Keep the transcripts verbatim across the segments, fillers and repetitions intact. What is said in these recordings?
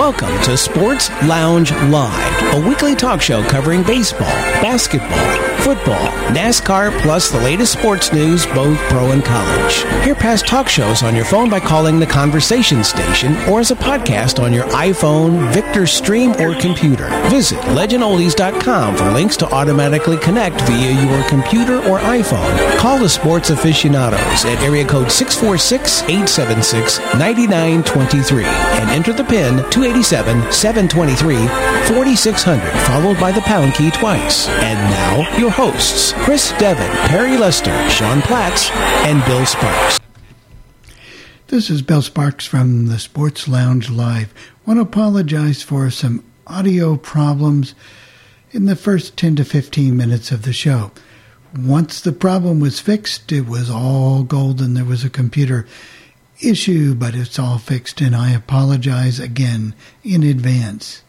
Welcome to Sports Lounge Live, a weekly talk show covering baseball, basketball, football, NASCAR, plus the latest sports news, both pro and college. Hear past talk shows on your phone by calling the Conversation Station or as a podcast on your iPhone, Victor Stream, or computer. Visit legend oldies dot com for links to automatically connect via your computer or iPhone. Call the sports aficionados at area code six four six, eight seven six, nine nine two three and enter the PIN two eight seven, seven two three, four six zero zero, followed by the pound key twice. And now, your hosts, Chris Devon, Perry Lester, Sean Platts, and Bill Sparks. This is Bill Sparks from the Sports Lounge Live. I want to apologize for some audio problems in the first ten to fifteen minutes of the show. Once the problem was fixed, it was all golden. There was a computer issue, but it's all fixed, and I apologize again in advance.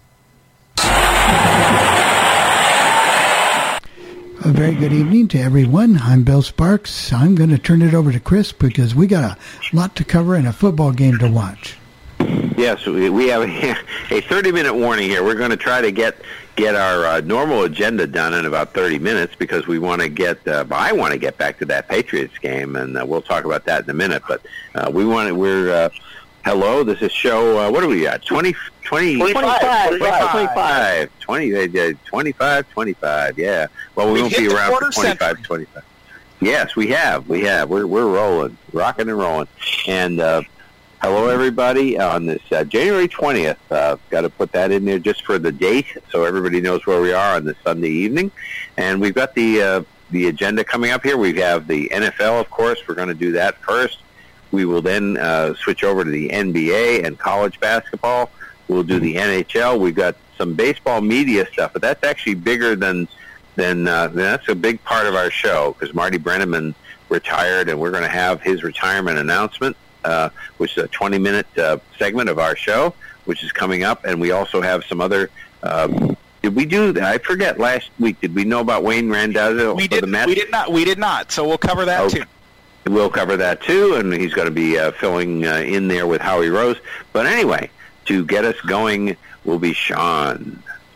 A very good evening to everyone. I'm Bill Sparks. I'm going to turn it over to Chris because we got a lot to cover and a football game to watch. Yes, we have a thirty-minute warning here. We're going to try to get get our uh, normal agenda done in about thirty minutes because we want to get. Uh, I want to get back to that Patriots game, and uh, we'll talk about that in a minute. But uh, we want to. We're uh, hello. This is show. Uh, what do we got? twenty, twenty, twenty-five, twenty-five, twenty-five, twenty, uh, twenty-five, twenty-five. Yeah. Well, we, we won't be around for twenty-five, twenty-five. Yes, we have. We have. We're we're rolling, rocking and rolling, and. Uh, Hello, everybody, on this uh, January twentieth. Uh, got to put that in there just for the date so everybody knows where we are on this Sunday evening. And we've got the uh, the agenda coming up here. We have the N F L, of course. We're going to do that first. We will then uh, switch over to the N B A and college basketball. We'll do the N H L. We've got some baseball media stuff, but that's actually bigger than, than uh, that's a big part of our show because Marty Brennaman retired, and we're going to have his retirement announcement. Uh, which is a twenty-minute uh, segment of our show, which is coming up. And we also have some other... Uh, did we do... I forget, last week, did we know about Wayne Randazzo we for did, the Mets? We did not, we did not, so we'll cover that, okay. too. We'll cover that, too, and he's going to be uh, filling uh, in there with Howie Rose. But anyway, to get us going will be Sean.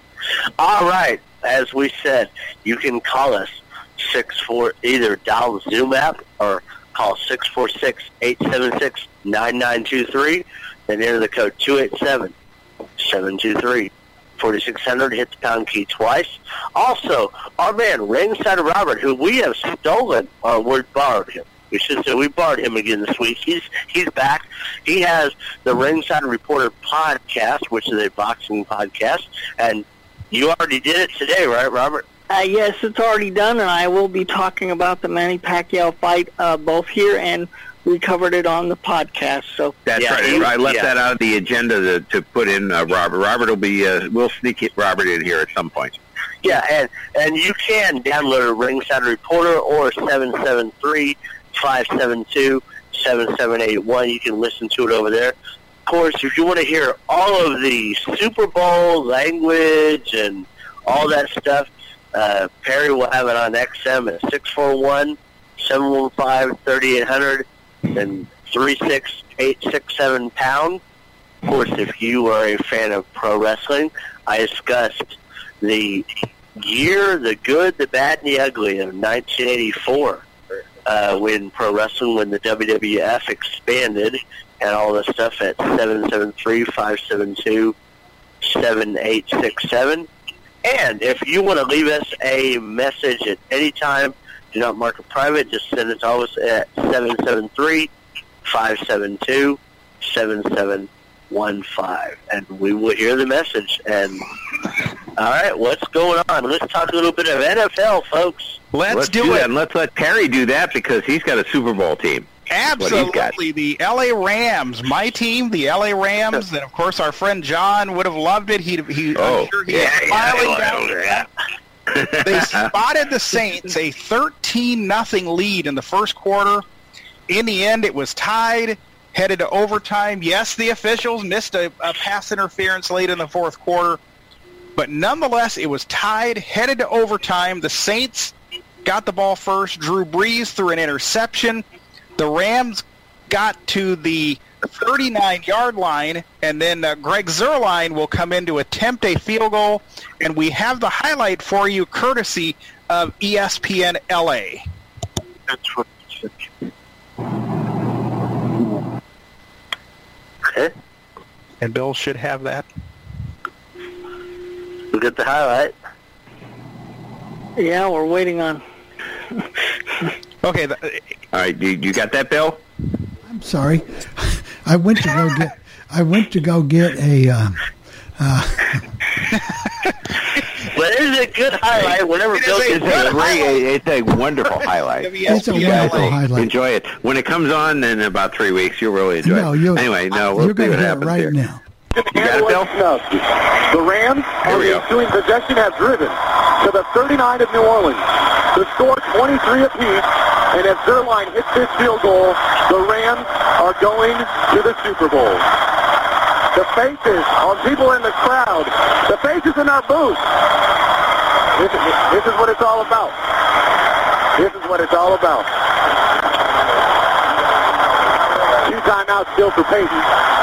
All right. As we said, you can call us six four either dial the Zoom app or... Call six four six, eight seven six, nine nine two three and enter the code two eight seven, seven two three, four six zero zero. Hit the pound key twice. Also, our man, Ringside Robert, who we have stolen, or we borrowed him. We should say we borrowed him again this week. He's he's back. He has the Ringside Reporter podcast, which is a boxing podcast, and you already did it today, right, Robert? Uh, yes, it's already done, and I will be talking about the Manny Pacquiao fight uh, both here, and we covered it on the podcast. So that's yeah, right. he, I left yeah. that out of the agenda to, to put in uh, Robert. Robert will be. Uh, we'll sneak it, Robert in here at some point. Yeah, and and you can download a Ringside Reporter or seven seven three, five seven two, seven seven eight one. You can listen to it over there. Of course, if you want to hear all of the Super Bowl language and all that stuff. Uh, Perry will have it on X M at six four one, seven one five, three eight zero zero and three six eight six seven pound. Of course, if you are a fan of pro wrestling, I discussed the year, the good, the bad, and the ugly of nineteen eighty-four uh, when pro wrestling, when the W W F expanded and all this stuff at seven seven three, five seven two, seven eight six seven. And if you want to leave us a message at any time, do not mark it private. Just send it to us at seven seven three, five seven two, seven seven one five. And we will hear the message. And, all right, what's going on? Let's talk a little bit of N F L, folks. Let's, let's do, do it. That. And let's let Perry do that because he's got a Super Bowl team. Absolutely. The L A Rams, my team, the L A Rams, and of course our friend John would have loved it. He, he, oh, I'm sure he yeah, was smiling yeah, down yeah, yeah. They spotted the Saints a thirteen nothing lead in the first quarter. In the end, it was tied, headed to overtime. Yes, the officials missed a, a pass interference late in the fourth quarter, but nonetheless, it was tied, headed to overtime. The Saints got the ball first. Drew Brees threw an interception. The Rams got to the the thirty-nine-yard line, and then uh, Greg Zuerlein will come in to attempt a field goal, and we have the highlight for you courtesy of E S P N L A. That's what okay. And Bill should have that. We'll get the highlight. Yeah, we're waiting on. Okay. The, All right, you, you got that, Bill? I'm sorry. I went to go get. I went to go get a. Uh, uh, But it is a good highlight whenever It Bill is a It's gets a it. great, it's a wonderful highlight. it's a You guys wonderful will highlight. enjoy it. When it comes on in about three weeks, you'll really enjoy No, it. you. Anyway, no, we'll you're see going what to hear it happens right here. now. You got it, Bill? The Rams, Here on we the go. ensuing possession, have driven to the thirty-nine of New Orleans. The score twenty-three apiece, and if Zuerlein hits this field goal, the Rams are going to the Super Bowl. The faces on people in the crowd, the faces in our booth. This is, this is what it's all about. This is what it's all about. Two timeouts still for Peyton.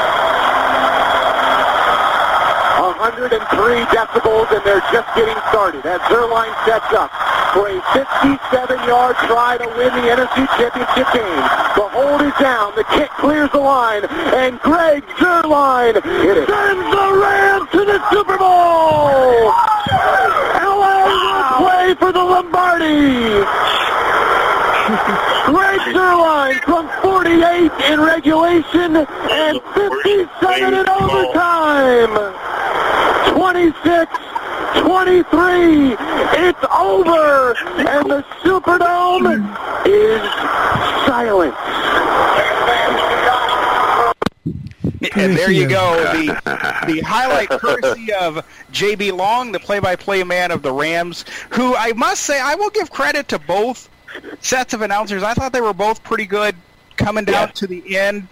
one hundred three decibels, and they're just getting started as Zuerlein sets up for a fifty-seven-yard try to win the N F C Championship game. The hold is down. The kick clears the line, and Greg Zuerlein sends the Rams to the Super Bowl. L A will play for the Lombardi. Greg Zuerlein from forty-eight in regulation and fifty-seven in overtime. twenty-six twenty-three. It's over, and the Superdome is silent. And there you go, the the highlight courtesy of J B Long, the play-by-play man of the Rams, who I must say I will give credit to both sets of announcers. I thought they were both pretty good coming down Yeah. to the end.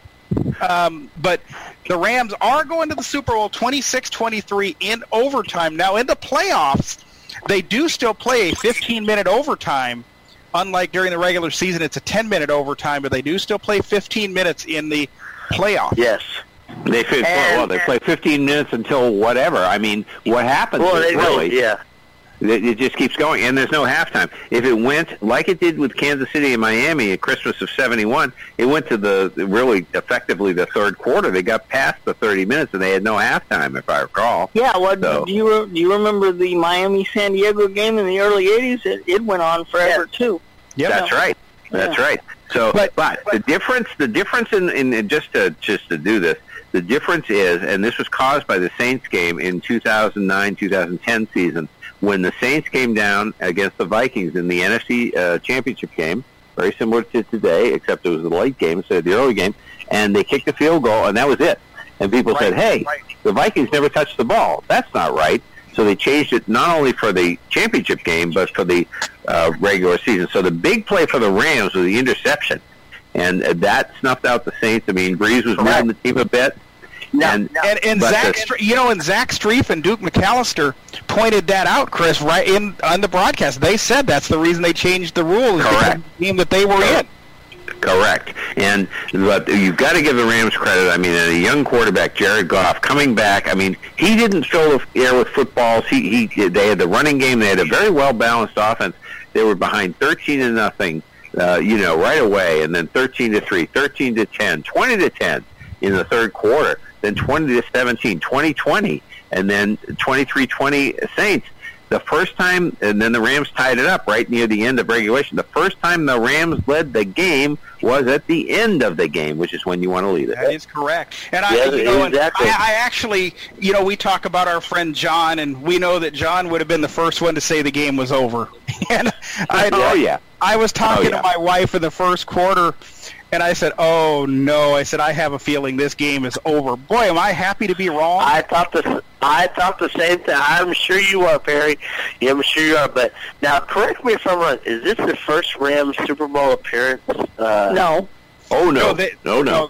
Um, but the Rams are going to the Super Bowl twenty-six twenty-three in overtime. Now, in the playoffs, they do still play a fifteen-minute overtime. Unlike during the regular season, it's a ten-minute overtime, but they do still play fifteen minutes in the playoffs. Yes. They fit, And- well, they play fifteen minutes until whatever. I mean, what happens Well, is they really, do, yeah. it it just keeps going, and there's no halftime. If it went like it did with Kansas City and Miami at Christmas of seventy-one, it went to the really effectively the third quarter. They got past the thirty minutes, and they had no halftime, if I recall. Yeah, well, So- do you do you remember the Miami-San Diego game in the early eighties? It, it went on forever too. Yep. That's right. That's Yeah. right. So, But- but, the difference, the difference in, in, in just to just to do this, the difference is, and this was caused by the Saints game in two thousand nine two thousand ten season, when the Saints came down against the Vikings in the N F C uh, Championship game, very similar to today, except it was the late game instead of the early game, and they kicked the field goal, and that was it. And people said, hey, right. the Vikings never touched the ball. That's not right. So they changed it not only for the championship game, but for the uh, regular season. So the big play for the Rams was the interception, and uh, that snuffed out the Saints. I mean, Breeze was moving the team a bit. And, And, and but Zach, the- Stre- you know, and Zach Streif and Duke McAllister pointed that out, Chris, right in on the broadcast. They said that's the reason they changed the rules. is because Correct. of the game that they were Correct. in. Correct. And but you've got to give the Rams credit. I mean, a young quarterback, Jared Goff, coming back. I mean, he didn't fill the air with footballs. He he they had the running game. They had a very well balanced offense. They were behind thirteen to nothing, uh, you know, right away, and then thirteen to three, thirteen to ten, twenty to ten in the third quarter, then twenty to seventeen, twenty twenty, and then twenty-three twenty Saints. The first time, and then the Rams tied it up right near the end of regulation. The first time the Rams led the game was at the end of the game, which is when you want to lead it. That is correct. And I, Yeah, you know, and exactly. I, I actually, you know, we talk about our friend John, and we know that John would have been the first one to say the game was over. and I, Oh, yeah. I was talking Oh, yeah. to my wife in the first quarter, and I said, "Oh no!" I said, "I have a feeling this game is over." Boy, am I happy to be wrong. I thought the I thought the same thing. I'm sure you are, Perry. Yeah, I'm sure you are. But now, correct me if I'm wrong. Is this the first Rams Super Bowl appearance? Uh, No. Oh, no. No, they- no, no.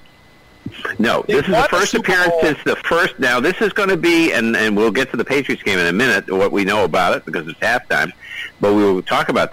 No, They this is won the the first Super appearance Bowl. since the first. Now, this is going to be, and, and we'll get to the Patriots game in a minute, what we know about it, because it's halftime, but we will talk about that.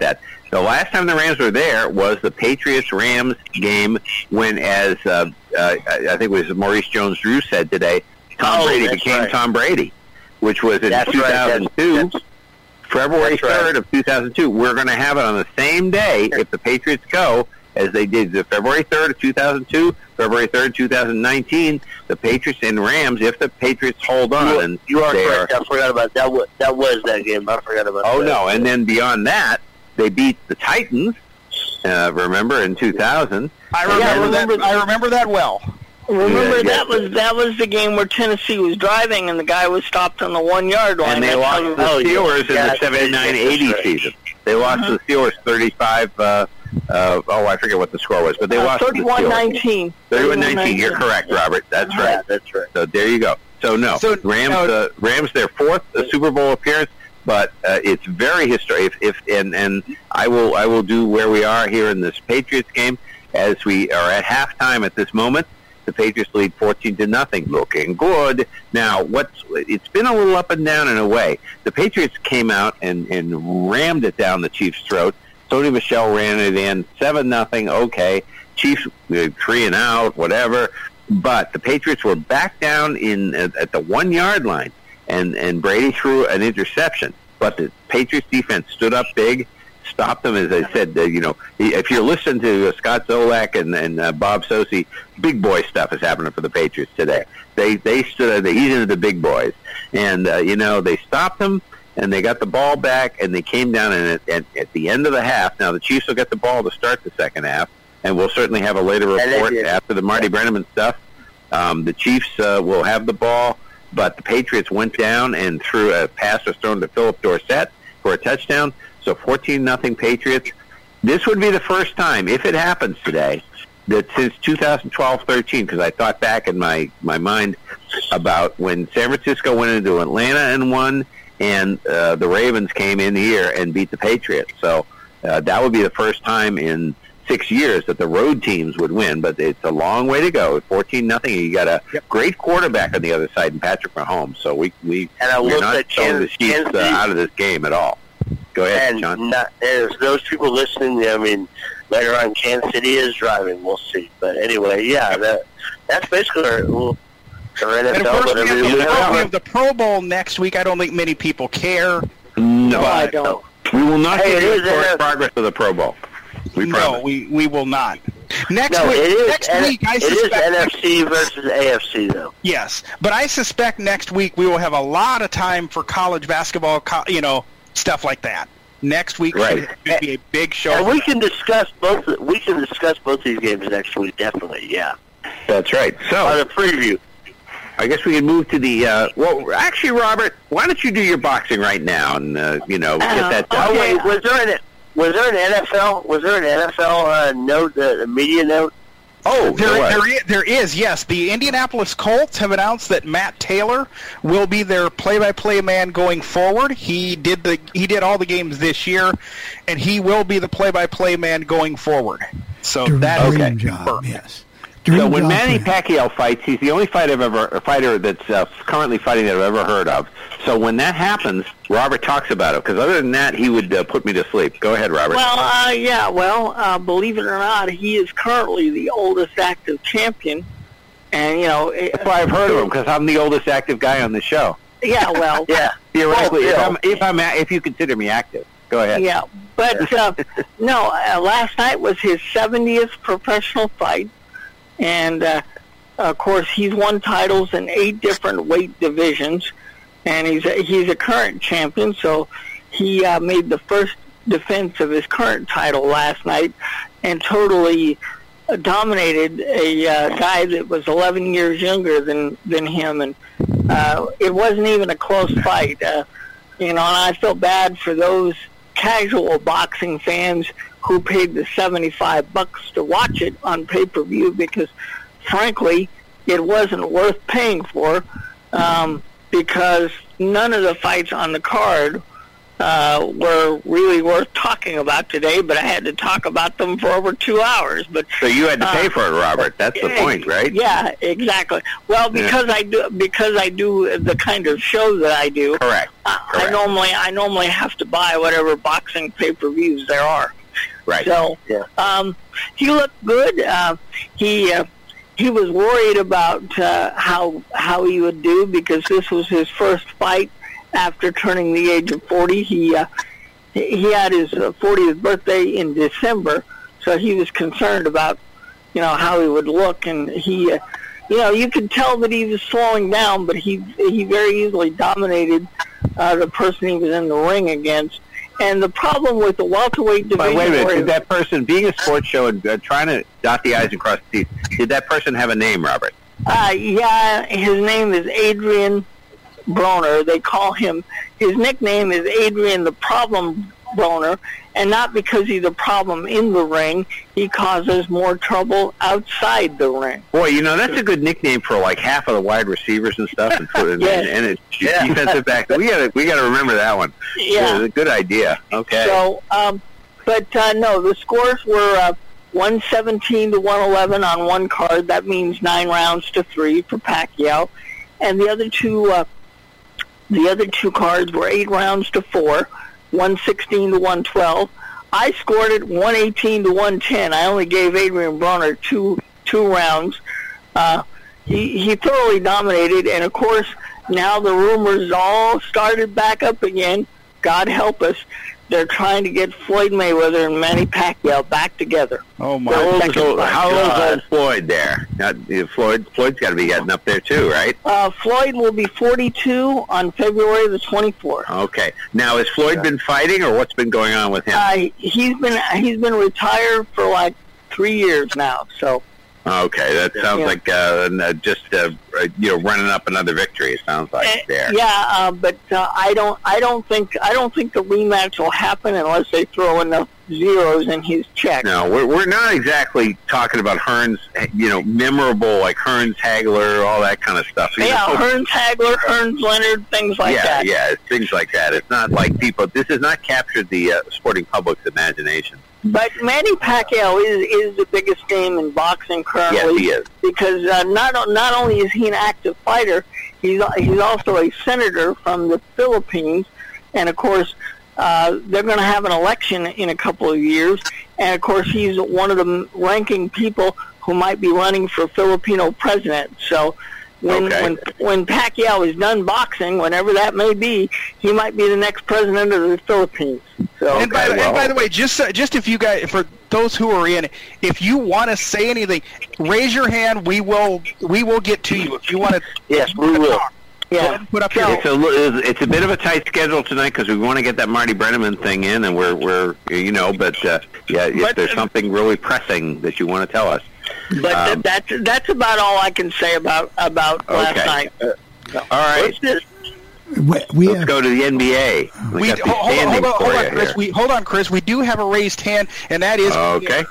The last time the Rams were there was the Patriots-Rams game when, as uh, uh, I think it was Maurice Jones-Drew said today, Tom oh, Brady became right. Tom Brady, which was in that's two thousand two. Right. That's, February third right. of two thousand two. We're going to have it on the same day if the Patriots go as they did the February third of two thousand two, February third, two thousand nineteen. The Patriots and Rams, if the Patriots hold on. You, and you are they correct. Are, I forgot about that. Was, that was that game. I forgot about oh, that. no. And then beyond that, they beat the Titans, uh, remember, in two thousand. I remember, yeah, I remember that. I remember that well. Remember yeah, that yeah. was that was the game where Tennessee was driving and the guy was stopped on the one yard line. And they That's lost how- the oh, Steelers yeah. in Yeah, the seventy-nine eighty right. season. They lost Uh-huh. to the Steelers thirty-five. Uh, uh, oh, I forget what the score was, but they uh, lost to the thirty-one Steelers. nineteen. thirty-one nineteen. You're correct, Robert. That's Yeah, right. that's right. So there you go. So no, So, Rams. no, Uh, Rams their fourth uh, Super Bowl appearance, but uh, it's very historic. If, if and and I will I will do where we are here in this Patriots game as we are at halftime at this moment. The Patriots lead fourteen to nothing, looking good. Now, what's it's been a little up and down in a way. The Patriots came out and, and rammed it down the Chiefs' throat. Sony Michel ran it in seven nothing. Okay, Chiefs uh, three and out, whatever. But the Patriots were back down in at, at the one yard line, and and Brady threw an interception. But the Patriots defense stood up big. Stopped them, as I said. Uh, you know, if you're listening to uh, Scott Zolak and, and uh, Bob Socci, big boy stuff is happening for the Patriots today. They they stood. They eat into the big boys, and uh, you know they stopped them, and they got the ball back, and they came down. And at, at, at the end of the half, now the Chiefs will get the ball to start the second half, and we'll certainly have a later report after the Marty Brennaman stuff. Um, the Chiefs uh, will have the ball, but the Patriots went down and threw a pass was thrown to Philip Dorsett for a touchdown. So fourteen nothing Patriots. This would be the first time, if it happens today, that since two thousand twelve thirteen, because I thought back in my, my mind about when San Francisco went into Atlanta and won, and uh, the Ravens came in here and beat the Patriots. So uh, that would be the first time in six years that the road teams would win, but it's a long way to go. fourteen nothing, you got a yep. great quarterback on the other side in Patrick Mahomes. So we, we, And I we're will not say throwing the Kansas- Chiefs uh, Kansas- out of this game at all. Go ahead, and John. Not, and those people listening, I mean, later on, Kansas City is driving. We'll see. But anyway, yeah, that that's basically our, well, our N F L. And of course, we whatever have, you the, look we at. have the Pro Bowl next week. I don't think many people care. No, I don't. We will not Hey, get it the is historic N F L. progress of the Pro Bowl. We no, promise. we, we will not. Next No, week, it is, next N- week, I it is suspect. N F C versus A F C, though. Yes, but I suspect next week we will have a lot of time for college basketball, co- you know, stuff like that. Next week Right. should be a big show. And we can discuss both. We can discuss both these games next week, definitely. Yeah, That's right. on So a preview. I guess we can move to the. Uh, well, actually, Robert, why don't you do your boxing right now and uh, you know get that Oh done? wait, was there an was there an N F L? Was there an N F L uh, note, uh, a media note? Oh, There, there was. there, is, there is, yes. The Indianapolis Colts have announced that Matt Taylor will be their play-by-play man going forward. He did the he did all the games this year, and he will be the play-by-play man going forward. So Dream that is Okay. job, perfect. yes. Dream So when job Manny for him. Pacquiao fights, he's the only fight I've ever a fighter that's uh, currently fighting that I've ever heard of. So when that happens, Robert talks about it because other than that, he would uh, put me to sleep. Go ahead, Robert. Well, uh, yeah, well, uh, believe it or not, he is currently the oldest active champion. And, you know... it- That's why I've heard of him because I'm the oldest active guy on the show. Yeah, well... Yeah, Theoretically, if, Bill. I'm, if I'm a- if you consider me active, go ahead. Yeah, but uh, no, uh, last night was his seventieth professional fight, and uh, of course he's won titles in eight different weight divisions, and he's a, he's a current champion. So he uh, made the first defense of his current title last night, and totally uh, dominated a uh, guy that was eleven years younger than than him, and uh, it wasn't even a close fight. Uh, you know, and I felt bad for those casual boxing fans who paid the seventy-five bucks to watch it on pay-per-view because, frankly, it wasn't worth paying for um, because none of the fights on the card uh, were really worth talking about today, but I had to talk about them for over two hours. But So you had to pay Uh, for it, Robert. That's the point, right? Yeah, exactly. Well, because I do because I do the kind of show that I do, Correct. I, I Correct. normally I normally have to buy whatever boxing pay-per-views there are. Right. So yeah. um, he looked good. Uh, he uh, he was worried about uh, how how he would do because this was his first fight after turning the age of forty. He uh, he had his fortieth birthday in December, so he was concerned about, you know, how he would look, and he, uh, you know, you could tell that he was slowing down, but he he very easily dominated uh, the person he was in the ring against. And the problem with the welterweight division... But wait a minute, did that person, being a sports show and uh, trying to dot the I's and cross the T's, did that person have a name, Robert? Uh, yeah, his name is Adrian Broner. They call him, his nickname is Adrian the Problem Broner, and not because he's a problem in the ring. He causes more trouble outside the ring. Boy, you know, that's a good nickname for like half of the wide receivers and stuff, and, and, yes. and it's yeah. defensive back. We gotta we gotta remember that one. Yeah, it's a good idea. Okay. So, um, but uh, no, the scores were uh, one seventeen to one eleven on one card. That means nine rounds to three for Pacquiao, and the other two uh, the other two cards were eight rounds to four. one sixteen to one twelve. I scored it one eighteen to one ten. I only gave Adrian Broner two two rounds. Uh, he he thoroughly dominated, and of course now the rumors all started back up again. God help us. They're trying to get Floyd Mayweather and Manny Pacquiao back together. Oh my! How old is old, fight. how old is Floyd there? Now, Floyd Floyd's got to be getting up there too, right? Uh, Floyd will be forty-two on February the twenty-fourth. Okay. Now, has Floyd yeah. been fighting, or what's been going on with him? Uh, he's been he's been retired for like three years now. So. Okay, that sounds yeah. like uh, just uh, you know running up another victory. It sounds like uh, there. Yeah, uh, but uh, I don't I don't think I don't think the rematch will happen unless they throw enough zeros in his check. No, we're we're not exactly talking about Hearns, you know, memorable like Hearns, Hagler, all that kind of stuff. You yeah, know? Hearns, Hagler, Hearns, Leonard, things like yeah, that. Yeah, yeah, things like that. It's not like people. This has not captured the uh, sporting public's imagination. But Manny Pacquiao is is the biggest name in boxing currently. Yes, he is. Because uh, not not only is he an active fighter, he's he's also a senator from the Philippines, and of course uh, they're going to have an election in a couple of years, and of course he's one of the ranking people who might be running for Filipino president. So. When, okay. when when Pacquiao is done boxing, whenever that may be, he might be the next president of the Philippines. So, and, by, well, and by the way, just uh, just if you guys, for those who are in, if you want to say anything, raise your hand. We will we will get to you if you want to. Yes, we will. Talk. Yeah, put up so, your it's a it's a bit of a tight schedule tonight because we want to get that Marty Brenneman thing in, and we're we're you know, but uh, yeah, if but, there's something really pressing that you want to tell us. But um, that's that's about all I can say about about last okay. night. Uh, all right, let's, we, we let's have, go to the N B A. We, we got hold, hold, hold on, hold on, Chris. here. We hold on, Chris. We do have a raised hand, and that is okay.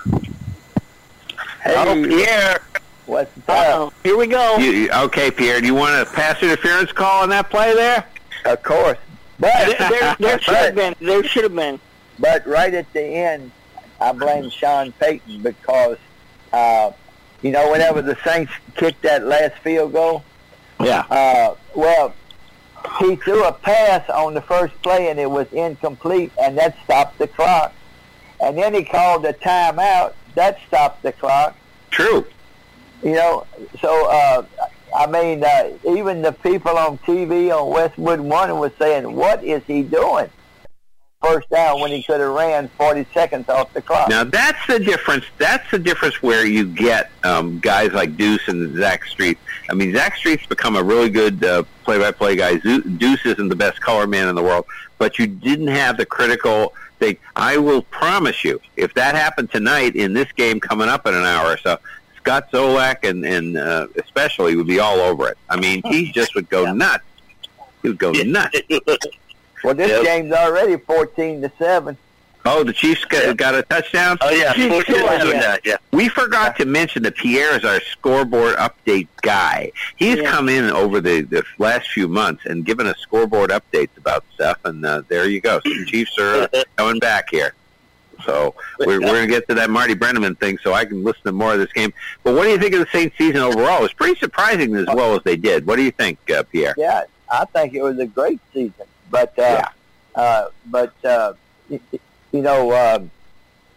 Hey, oh, Pierre. What's up? Here we go. You, you, okay, Pierre. Do you want a pass interference call on that play there? Of course. But there, there, there should have been. There should have been. But right at the end, I blame Sean Payton because, uh, you know, whenever the Saints kicked that last field goal, yeah. Uh, well, he threw a pass on the first play and it was incomplete, and that stopped the clock. And then he called a timeout. That stopped the clock. True. You know, so, uh, I mean, uh, even the people on T V on Westwood One was saying, what is he doing? First down when he could have ran forty seconds off the clock. Now, that's the difference. That's the difference where you get um, guys like Deuce and Zach Street. I mean, Zach Street's become a really good uh, play-by-play guy. Deuce isn't the best color man in the world, but you didn't have the critical thing. I will promise you, if that happened tonight in this game coming up in an hour or so, Scott Zolak and, and uh, especially would be all over it. I mean, he just would go nuts. He would go nuts. Well, this yep. game's already fourteen to seven. Oh, the Chiefs got, yeah. got a touchdown? Oh, yeah. fourteen to seven. Yeah. yeah. We forgot to mention that Pierre is our scoreboard update guy. He's yeah. come in over the, the last few months and given us scoreboard updates about stuff, and uh, there you go. So the Chiefs are uh, coming back here. So we're, we're going to get to that Marty Brenneman thing so I can listen to more of this game. But what do you think of the Saints season overall? It was pretty surprising as well as they did. What do you think, uh, Pierre? Yeah, I think it was a great season. But, uh, yeah. uh, but uh, you, you know, uh,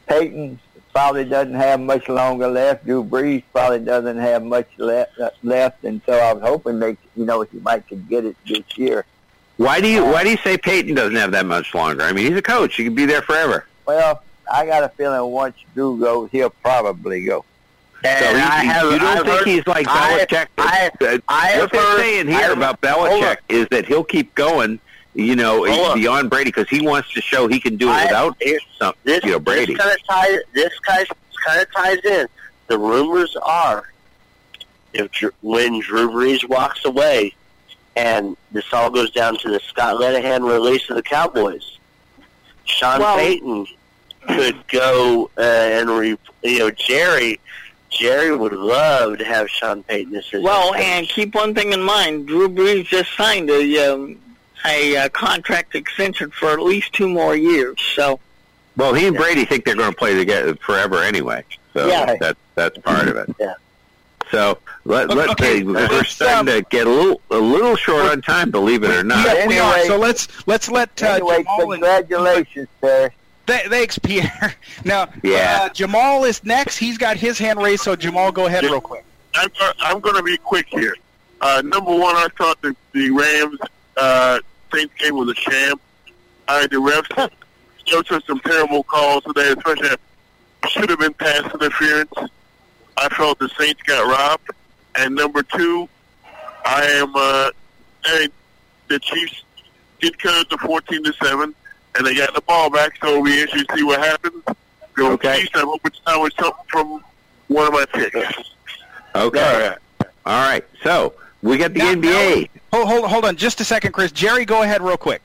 Peyton probably doesn't have much longer left. Drew Brees probably doesn't have much left, left, and so I was hoping they, you know, he might could get it this year. Why do you Why do you say Peyton doesn't have that much longer? I mean, he's a coach; he can be there forever. Well, I got a feeling once Drew goes, he'll probably go. And so he, I have, you don't I've think heard, he's like Belichick? I, I, I what they're heard, saying here about Belichick is that he'll keep going, you know, beyond Brady because he wants to show he can do it I, without some, this, you know, Brady. This kind of ties. This kind of ties in. The rumors are, if when Drew Brees walks away, and this all goes down to the Scott Linehan release of the Cowboys, Sean well, Payton could go uh, and re, you know Jerry. Jerry would love to have Sean Payton as his Well, coach. And keep one thing in mind. Drew Brees just signed a um, a uh, contract extension for at least two more years. So, well, he and Brady think they're going to play together forever anyway. So yeah. that's that's part of it. Yeah. So let let's okay, say we're starting um, to get a little a little short on time, believe it or not. Yeah, anyway, we are. So let's let's let uh, anyway, Jamal congratulations, Terry. Thanks, Pierre. Now, yeah. uh, Jamal is next. He's got his hand raised, so Jamal, go ahead real quick. I'm, I'm going to be quick here. Uh, number one, I thought the, the Rams uh, Saints game was a sham. Uh, the refs showed some terrible calls today, especially should have been pass interference. I felt the Saints got robbed. And number two, I am uh, hey, the Chiefs did cut it to fourteen to seven. And they got the ball back, so it'll be interesting to see what happens. Go okay. Chiefs. I hope it's time with something from one of my picks. Okay. All right. All right. So we got the now, N B A. Now, hold, hold, hold on just a second, Chris. Jerry, go ahead real quick.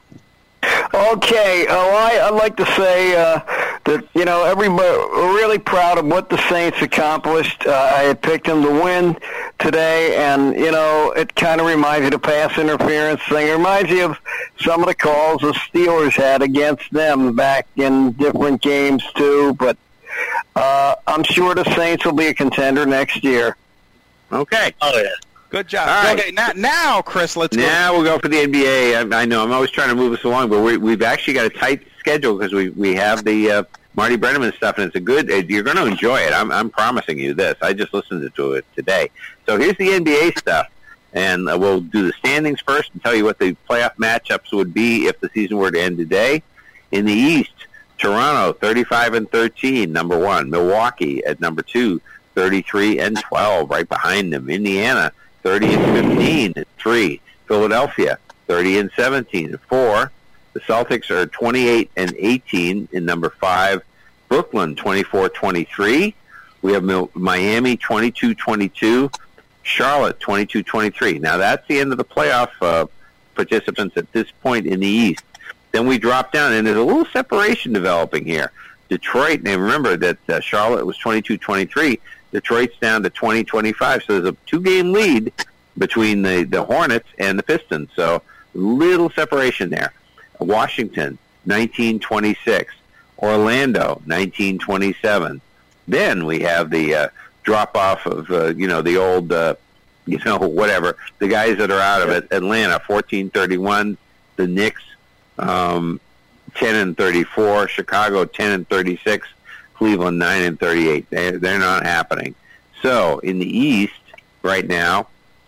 Okay. Oh, I, I'd like to say uh, that, you know, everybody, we're really proud of what the Saints accomplished. Uh, I had picked them to win today, and, you know, it kind of reminds you of the pass interference thing. It reminds you of some of the calls the Steelers had against them back in different games, too. But uh, I'm sure the Saints will be a contender next year. Okay. Oh, yeah. Good job. All right. Okay, now, now, Chris, let's go. Now we'll go for the N B A. I, I know I'm always trying to move us along, but we, we've actually got a tight schedule because we, we have the uh, Marty Brennaman stuff, and it's a good. You're going to enjoy it. I'm I'm promising you this. I just listened to it today. So here's the N B A stuff, and uh, we'll do the standings first and tell you what the playoff matchups would be if the season were to end today. In the East, Toronto thirty-five and thirteen, number one. Milwaukee at number two, thirty-three and twelve, right behind them. Indiana thirty and fifteen at three. Philadelphia thirty and seventeen at four. The Celtics are twenty-eight and eighteen in number five. Brooklyn twenty-four twenty-three. We have Miami twenty-two twenty-two. Charlotte twenty-two twenty-three. Now that's the end of the playoff uh, participants at this point in the East. Then we drop down, and there's a little separation developing here. Detroit, and remember that uh, Charlotte was twenty-two twenty-three. Detroit's down to twenty twenty-five, so there's a two-game lead between the, the Hornets and the Pistons. So little separation there. Washington, nineteen twenty-six. Orlando, nineteen twenty-seven. Then we have the uh, drop-off of, uh, you know, the old, uh, you know, whatever, the guys that are out of it. Atlanta, fourteen thirty-one. The Knicks, um, ten and thirty-four. Chicago, ten and thirty-six. Cleveland, nine and thirty-eight. They're, they're not happening. So in the East right now,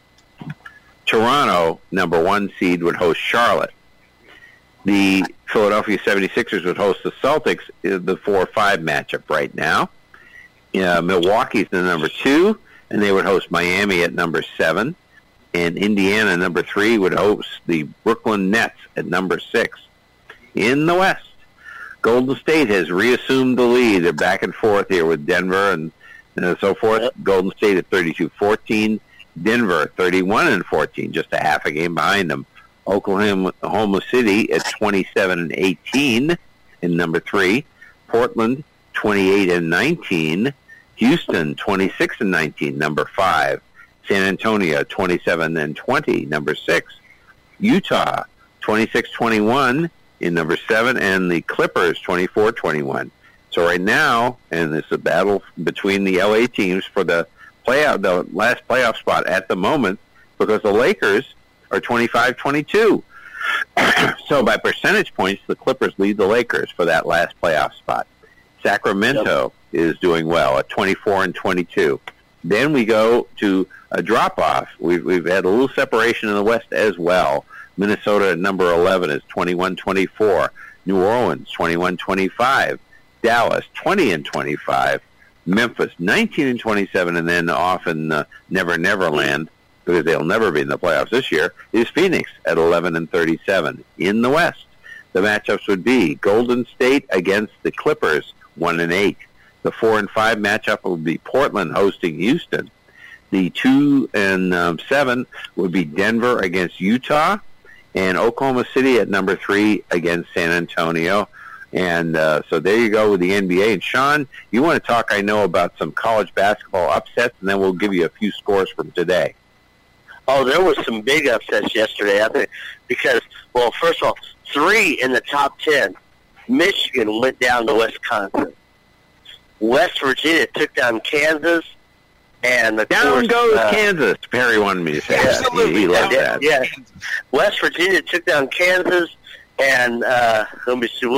Toronto, number one seed, would host Charlotte. The Philadelphia seventy-sixers would host the Celtics, the four five matchup right now. Uh, Milwaukee's the number two, and they would host Miami at number seven. And Indiana, number three, would host the Brooklyn Nets at number six. In the West, Golden State has reassumed the lead. They're back and forth here with Denver and, and so forth. Yep. Golden State at thirty-two fourteen. Denver thirty-one and fourteen, just a half a game behind them. Oklahoma City at twenty-seven and eighteen in number three. Portland twenty-eight and nineteen. Houston twenty-six and nineteen, number five. San Antonio twenty-seven and twenty, number six. Utah twenty-six twenty-one in number seven, and the Clippers twenty-four twenty-one. So right now, and it's a battle between the L A teams for the playoff, the last playoff spot at the moment, because the Lakers are twenty-five twenty-two. So by percentage points, the Clippers lead the Lakers for that last playoff spot. Sacramento yep. is doing well at twenty-four and twenty-two. Then we go to a drop-off. We've, we've had a little separation in the West as well. Minnesota at number eleven is twenty-one twenty-four. New Orleans, twenty-one twenty-five. Dallas, twenty and twenty-five. Memphis, nineteen and twenty-seven. And then off in uh, Never Neverland, because they'll never be in the playoffs this year, is Phoenix at eleven and thirty-seven. In the West, the matchups would be Golden State against the Clippers, one and eight. The four and five matchup would be Portland hosting Houston. The two and um, seven would be Denver against Utah, and Oklahoma City at number three against San Antonio. And uh, so there you go with the N B A. And Sean, you want to talk, I know, about some college basketball upsets, and then we'll give you a few scores from today. Oh, there was some big upsets yesterday, I think, because, well, first of all, three in the top ten. Michigan went down to Wisconsin. West Virginia took down Kansas. And of down course, goes uh, Kansas. Perry wanted me to say yeah, that. He, he loved yeah, that. Yeah. West Virginia took down Kansas, and uh, let me see.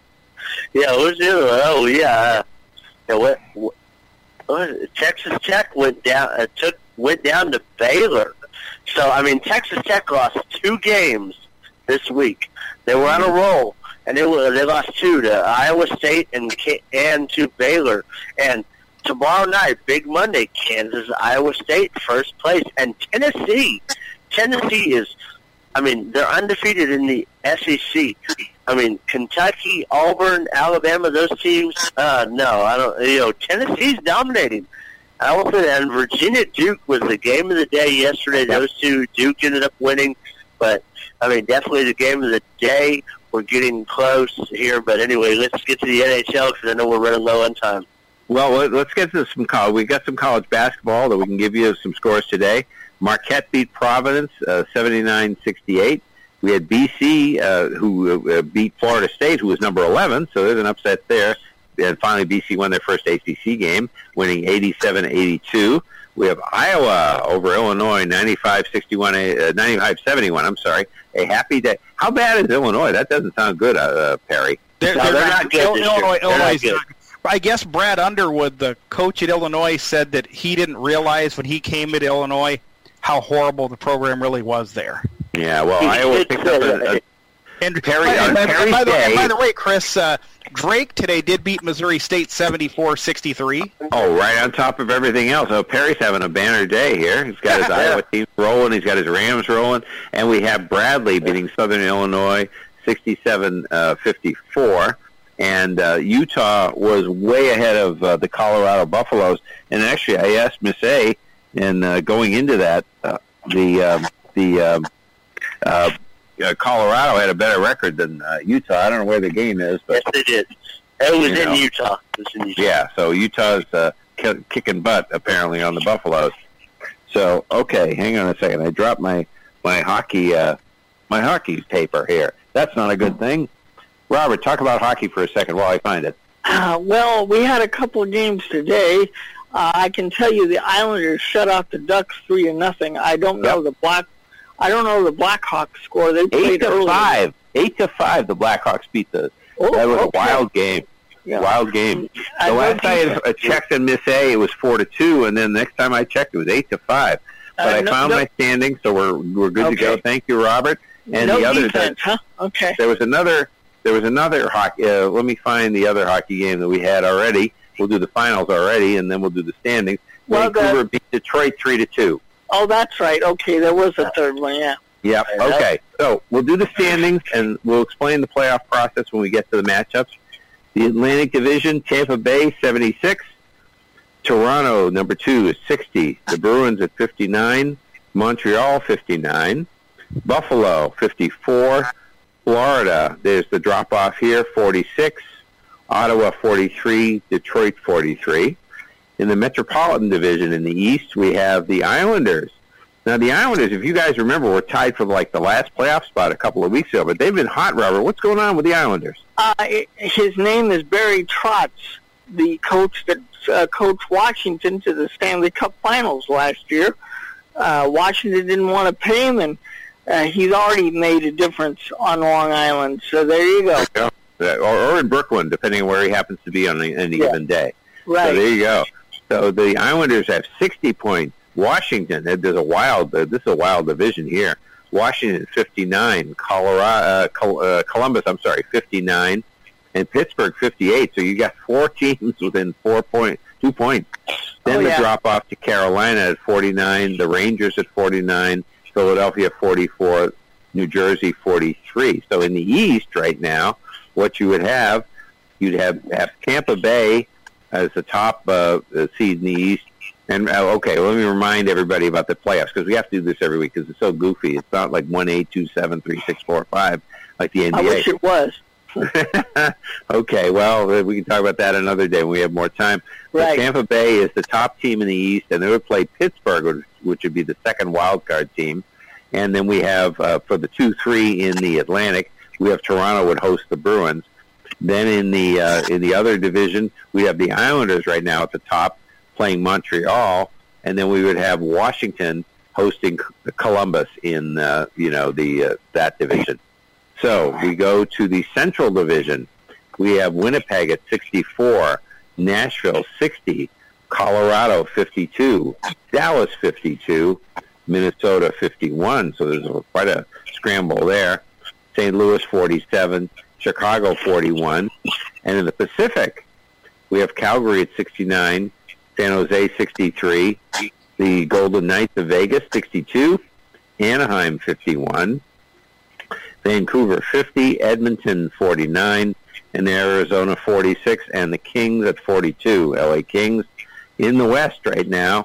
yeah, what's the other one? Oh, yeah. yeah what, what, what, Texas Tech went down. Uh, took went down to Baylor. So I mean, Texas Tech lost two games this week. They were on a roll, and they were they lost two to Iowa State and and to Baylor. And tomorrow night, big Monday, Kansas, Iowa State, first place. And Tennessee. Tennessee is, I mean, they're undefeated in the S E C. I mean, Kentucky, Auburn, Alabama, those teams, uh, no, I don't, you know, Tennessee's dominating. I will say that. And Virginia Duke was the game of the day yesterday. Those two, Duke ended up winning. But, I mean, definitely the game of the day. We're getting close here. But anyway, let's get to the N H L because I know we're running low on time. Well, let's get to some college. We've got some college basketball that we can give you some scores today. Marquette beat Providence uh, seventy-nine sixty-eight. We had B C, uh, who uh, beat Florida State, who was number eleven, so there's an upset there. And finally, B C won their first A C C game, winning eighty-seven eighty-two. We have Iowa over Illinois, ninety-five sixty-one, uh, ninety-five seventy-one, I'm sorry. A happy day. How bad is Illinois? That doesn't sound good, uh, Perry. They're, no, they're, they're not, not good. Illinois, they're Illinois not good. I guess Brad Underwood, the coach at Illinois, said that he didn't realize when he came into Illinois how horrible the program really was there. Yeah, well, Iowa picked up a, a and, Perry, and, on and, by, the, day, and by the way, Chris, uh, Drake today did beat Missouri State seventy-four sixty-three. Oh, right on top of everything else. Oh, Perry's having a banner day here. He's got his yeah. Iowa team rolling. He's got his Rams rolling. And we have Bradley beating Southern Illinois sixty-seven fifty-four. And uh, Utah was way ahead of uh, the Colorado Buffaloes. And actually, I asked Miss A, and uh, going into that, uh, the um, the um, uh, uh, Colorado had a better record than uh, Utah. I don't know where the game is, but yes, they did. It was, in know. Utah. it was in Utah. Yeah, so Utah's uh, k- kicking butt apparently on the Buffaloes. So okay, hang on a second. I dropped my my hockey uh, my hockey paper here. That's not a good thing. Robert, talk about hockey for a second while I find it. Uh, well, we had a couple of games today. Uh, I can tell you the Islanders shut out the Ducks three to nothing. I don't know yep. the Black. I don't know the Blackhawks score. They played eight to early. five. Eight to five. The Blackhawks beat the. Oh, that was okay. a wild game. Yeah. Wild game. I the last I that. had checked in Miss A, it was four to two, and then next time I checked, it was eight to five. But uh, I no, found no. my standings, so we're we're good okay. to go. Thank you, Robert. And no the other defense, huh? Okay. There was another. There was another hockey. Uh, let me find the other hockey game that we had already. We'll do the finals already, and then we'll do the standings. Well, Vancouver the, beat Detroit three to two. Oh, that's right. Okay, there was a third one. Yeah. Yep. Okay. So we'll do the standings, and we'll explain the playoff process when we get to the matchups. The Atlantic Division: Tampa Bay seventy-six, Toronto number two is sixty. The Bruins at fifty-nine, Montreal fifty-nine, Buffalo fifty-four. Florida, there's the drop-off here, forty-six. Ottawa, forty-three. Detroit, forty-three. In the Metropolitan Division in the East, we have the Islanders. Now, the Islanders, if you guys remember, were tied for like the last playoff spot a couple of weeks ago, but they've been hot, Robert. What's going on with the Islanders? Uh, it, his name is Barry Trotz, the coach that uh, coached Washington to the Stanley Cup Finals last year. Uh, Washington didn't want to pay him, and Uh, he's already made a difference on Long Island, so there you go. There you go. or, or in Brooklyn, depending on where he happens to be on any, any yeah. given day. Right. So there you go. So the Islanders have sixty points. Washington, there's a wild, uh, this is a wild division here. Washington, fifty-nine. Colorado, uh, Col- uh, Columbus, I'm sorry, fifty-nine. And Pittsburgh, fifty-eight. So you got four teams within four point, two points. Then oh, the yeah. drop off to Carolina at forty-nine. The Rangers at forty-nine. Philadelphia, forty-four. New Jersey, forty-three. So in the East right now, what you would have, you'd have, have Tampa Bay as the top uh, seed in the East. And, uh, okay, let me remind everybody about the playoffs, because we have to do this every week because it's so goofy. It's not like one, eight, two, seven, three, six, four, five, like the N B A. I wish it was. Okay, well, we can talk about that another day when we have more time. Right. But Tampa Bay is the top team in the East, and they would play Pittsburgh, which would be the second wild card team. And then we have, uh, for the two three in the Atlantic, we have Toronto would host the Bruins. Then in the uh, in the other division, we have the Islanders right now at the top, playing Montreal, and then we would have Washington hosting Columbus in uh, you know the uh, that division. So we go to the Central Division. We have Winnipeg at sixty-four, Nashville sixty, Colorado fifty-two, Dallas fifty-two, Minnesota fifty-one. So there's a, quite a scramble there. Saint Louis forty-seven, Chicago forty-one, and in the Pacific, we have Calgary at sixty-nine. San Jose, sixty-three. The Golden Knights of Vegas, sixty-two. Anaheim, fifty-one. Vancouver, fifty. Edmonton, forty-nine. And Arizona, forty-six. And the Kings at forty-two. L A Kings. In the West right now,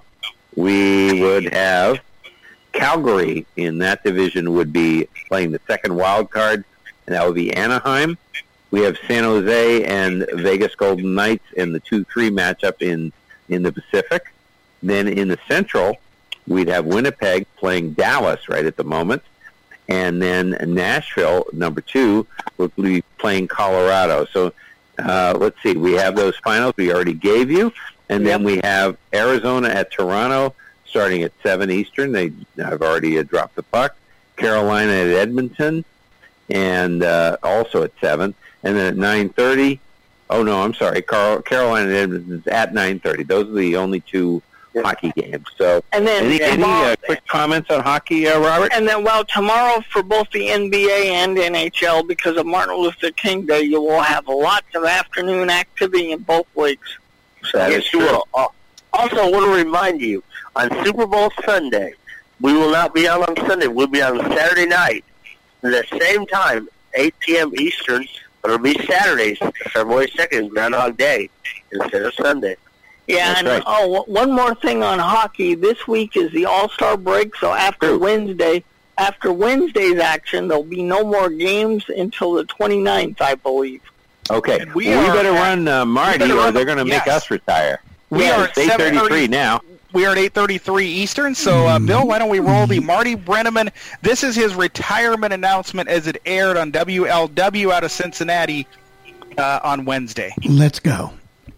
we would have Calgary in that division would be playing the second wild card, and that would be Anaheim. We have San Jose and Vegas Golden Knights in the two three matchup in in the Pacific. Then in the Central, we'd have Winnipeg playing Dallas right at the moment. And then Nashville, number two, would be playing Colorado. So uh, let's see. We have those finals we already gave you. And then we have Arizona at Toronto starting at seven Eastern. They have already uh, dropped the puck. Carolina at Edmonton, and uh, also at seven. And then at nine thirty, oh, no, I'm sorry. Car- Carolina and Edmonton is at nine thirty. Those are the only two yeah. hockey games. So, and then any, any uh, quick comments on hockey, uh, Robert? And then, well, tomorrow for both the N B A and N H L, because of Martin Luther King Day, you will have lots of afternoon activity in both leagues. So that yes, is true. You will. Also, I want to remind you, on Super Bowl Sunday, we will not be on on Sunday. We'll be on Saturday night at the same time, eight p.m. Eastern. It'll be Saturdays, February second, Groundhog Day, instead of Sunday. Yeah, That's and right. oh, one more thing on hockey. This week is the All-Star break, so after True. Wednesday, after Wednesday's action, there'll be no more games until the twenty-ninth, I believe. Okay, we, well, we are better at, run uh, Marty, or run, they're going to make yes. us retire. We yeah, are it's eight thirty-three now. We are at eight thirty-three Eastern, so uh, Bill, why don't we roll the Marty Brenneman? This is his retirement announcement as it aired on W L W out of Cincinnati uh, on Wednesday. Let's go.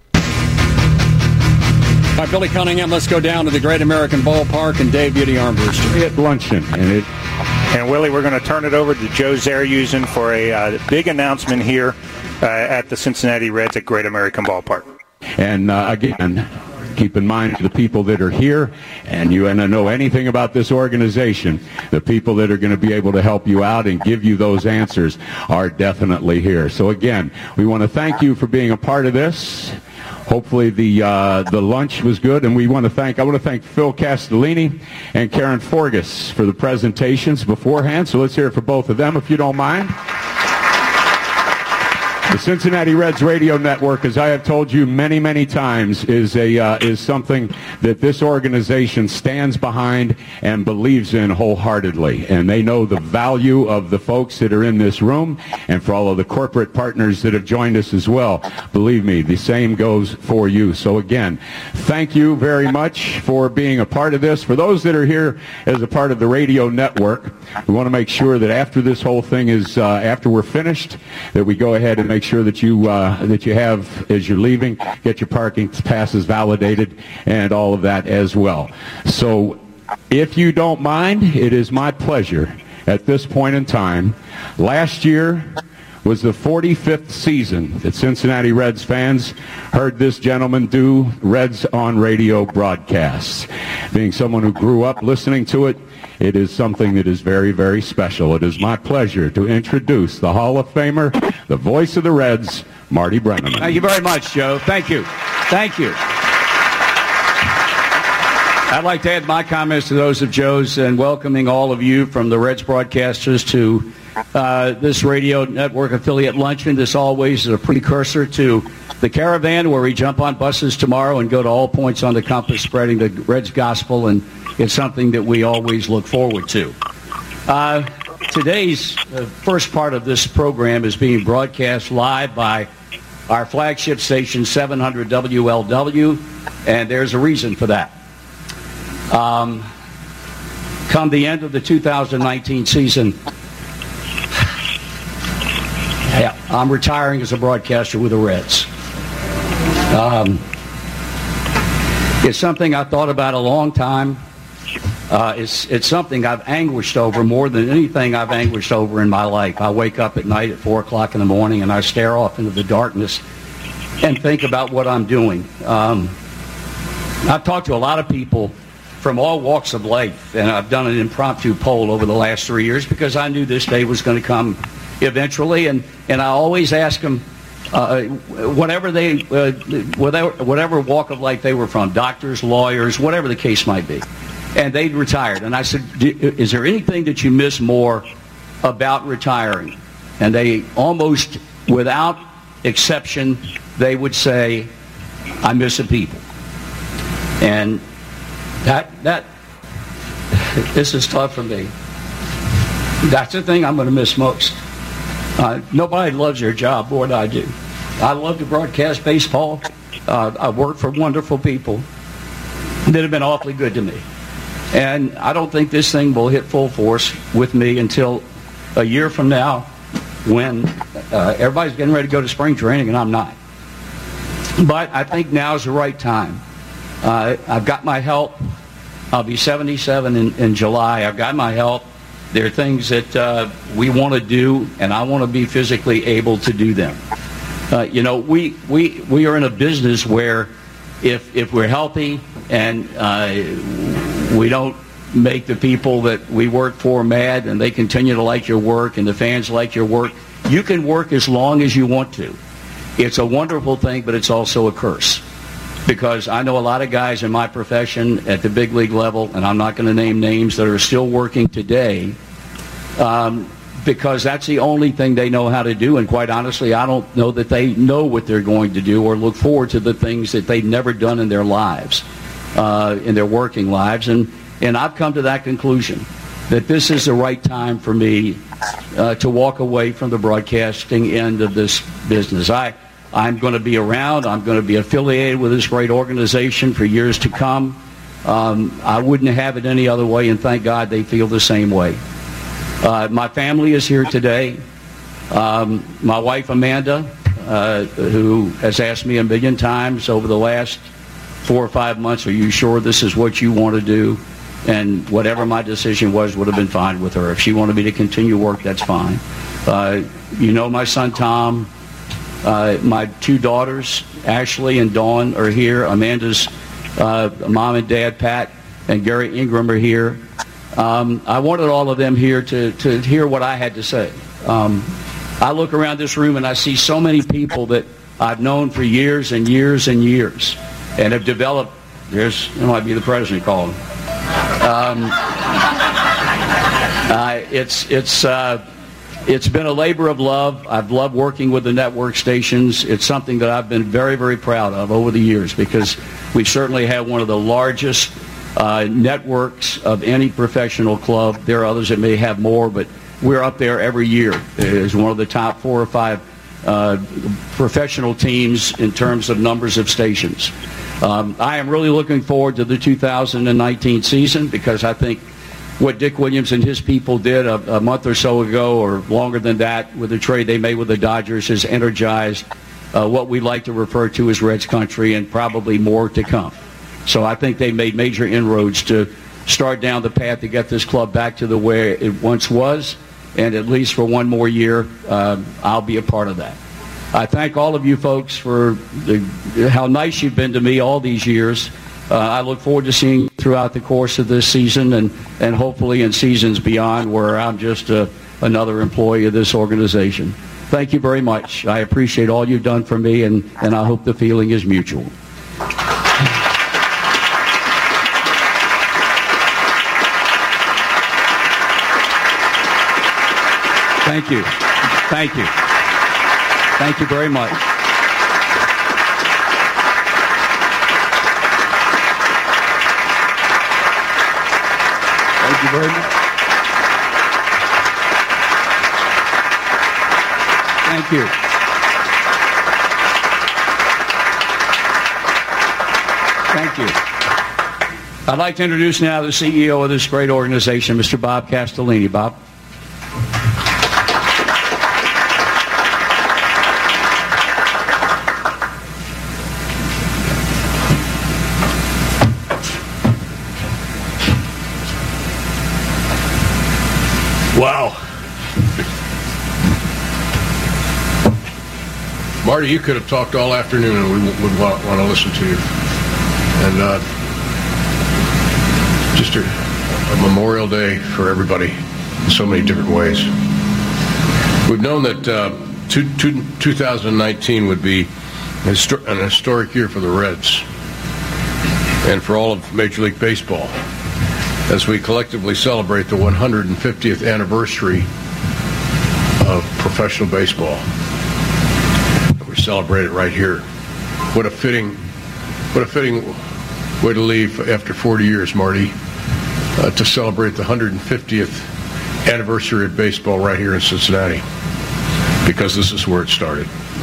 By Billy Cunningham, let's go down to the Great American Ballpark and Dave Beauty Armbruster. At luncheon, and it. And Willie, we're going to turn it over to Joe Zariusen for a uh, big announcement here uh, at the Cincinnati Reds at Great American Ballpark. And uh, again, keep in mind the people that are here, and you and I know anything about this organization, the people that are going to be able to help you out and give you those answers are definitely here. So again, we want to thank you for being a part of this. Hopefully the uh, the lunch was good, and we want to thank I want to thank Phil Castellini and Karen Forgas for the presentations beforehand. So let's hear it for both of them, if you don't mind. The Cincinnati Reds Radio Network, as I have told you many, many times, is a uh, is something that this organization stands behind and believes in wholeheartedly. And they know the value of the folks that are in this room, and for all of the corporate partners that have joined us as well. Believe me, the same goes for you. So again, thank you very much for being a part of this. For those that are here as a part of the radio network, we want to make sure that after this whole thing is, uh, after we're finished, that we go ahead and make sure that you uh, that you have, as you're leaving, get your parking passes validated and all of that as well. So if you don't mind, it is my pleasure at this point in time. Last year, was the forty-fifth season that Cincinnati Reds fans heard this gentleman do Reds on Radio broadcasts. Being someone who grew up listening to it, it is something that is very, very special. It is my pleasure to introduce the Hall of Famer, the voice of the Reds, Marty Brennaman. Thank you very much, Joe. Thank you. Thank you. I'd like to add my comments to those of Joe's and welcoming all of you from the Reds broadcasters to uh, this radio network affiliate luncheon. This always is a precursor to the Caravan, where we jump on buses tomorrow and go to all points on the compass spreading the Reds gospel, and it's something that we always look forward to. Uh, today's uh, first part of this program is being broadcast live by our flagship station, seven hundred W L W, and there's a reason for that. Um, come the end of the two thousand nineteen season, yeah, I'm retiring as a broadcaster with the Reds. Um, it's something I thought about a long time. Uh, it's it's something I've anguished over more than anything I've anguished over in my life. I wake up at night at four o'clock in the morning and I stare off into the darkness and think about what I'm doing. Um, I've talked to a lot of people from all walks of life, and I've done an impromptu poll over the last three years because I knew this day was going to come eventually, and, and I always ask them, uh, whatever they, uh, whatever, whatever walk of life they were from, doctors, lawyers, whatever the case might be, and they'd retired. And I said, is there anything that you miss more about retiring? And they almost, without exception, they would say, I miss the people. And That, that, this is tough for me. That's the thing I'm going to miss most. Uh, nobody loves their job more than I do. I love to broadcast baseball. Uh, I work for wonderful people that have been awfully good to me. And I don't think this thing will hit full force with me until a year from now when uh, everybody's getting ready to go to spring training and I'm not. But I think now is the right time. Uh, I've got my help. I'll be seventy-seven in, in July. I've got my help. There are things that uh, we want to do, and I want to be physically able to do them. Uh, you know, we, we we are in a business where if if we're healthy and uh, we don't make the people that we work for mad and they continue to like your work and the fans like your work, you can work as long as you want to. It's a wonderful thing, but it's also a curse. Because I know a lot of guys in my profession at the big league level, and I'm not going to name names, that are still working today um, because that's the only thing they know how to do. And quite honestly, I don't know that they know what they're going to do or look forward to the things that they've never done in their lives, uh, in their working lives. And, and I've come to that conclusion, that this is the right time for me uh, to walk away from the broadcasting end of this business. I I'm going to be around. I'm going to be affiliated with this great organization for years to come. Um, I wouldn't have it any other way, and thank God they feel the same way. Uh, my family is here today. Um, my wife, Amanda, uh, who has asked me a million times over the last four or five months, are you sure this is what you want to do? And whatever my decision was would have been fine with her. If she wanted me to continue work, that's fine. Uh, you know my son, Tom. Uh, my two daughters, Ashley and Dawn, are here. Amanda's uh, mom and dad, Pat and Gary Ingram, are here. Um, I wanted all of them here to, to hear what I had to say. Um, I look around this room and I see so many people that I've known for years and years and years and have developed. There's, it might be the president calling. Um, uh, it's, it's, uh, It's been a labor of love. I've loved working with the network stations. It's something that I've been very, very proud of over the years because we certainly have one of the largest uh, networks of any professional club. There are others that may have more, but we're up there every year as one of the top four or five uh, professional teams in terms of numbers of stations. Um, I am really looking forward to the two thousand nineteen season because I think what Dick Williams and his people did a, a month or so ago, or longer than that, with the trade they made with the Dodgers, has energized uh, what we like to refer to as Reds country, and probably more to come. So I think they made major inroads to start down the path to get this club back to the way it once was. and at least for one more year, uh, I'll be a part of that. I thank all of you folks for the, how nice you've been to me all these years. Uh, I look forward to seeing you throughout the course of this season and, and hopefully in seasons beyond where I'm just a, another employee of this organization. Thank you very much. I appreciate all you've done for me, and, and I hope the feeling is mutual. Thank you. Thank you. Thank you very much. Thank you very much. Thank you. Thank you. I'd like to introduce now the C E O of this great organization, Mister Bob Castellini. Bob. Wow. Marty, you could have talked all afternoon and we would want, want to listen to you. And uh, just a, a Memorial Day for everybody in so many different ways. We've known that uh, two, two, two thousand nineteen would be an historic year for the Reds and for all of Major League Baseball, as we collectively celebrate the one hundred fiftieth anniversary of professional baseball. We celebrate it right here. What a fitting, what a fitting way to leave after forty years, Marty, uh, to celebrate the one hundred fiftieth anniversary of baseball right here in Cincinnati, because this is where it started.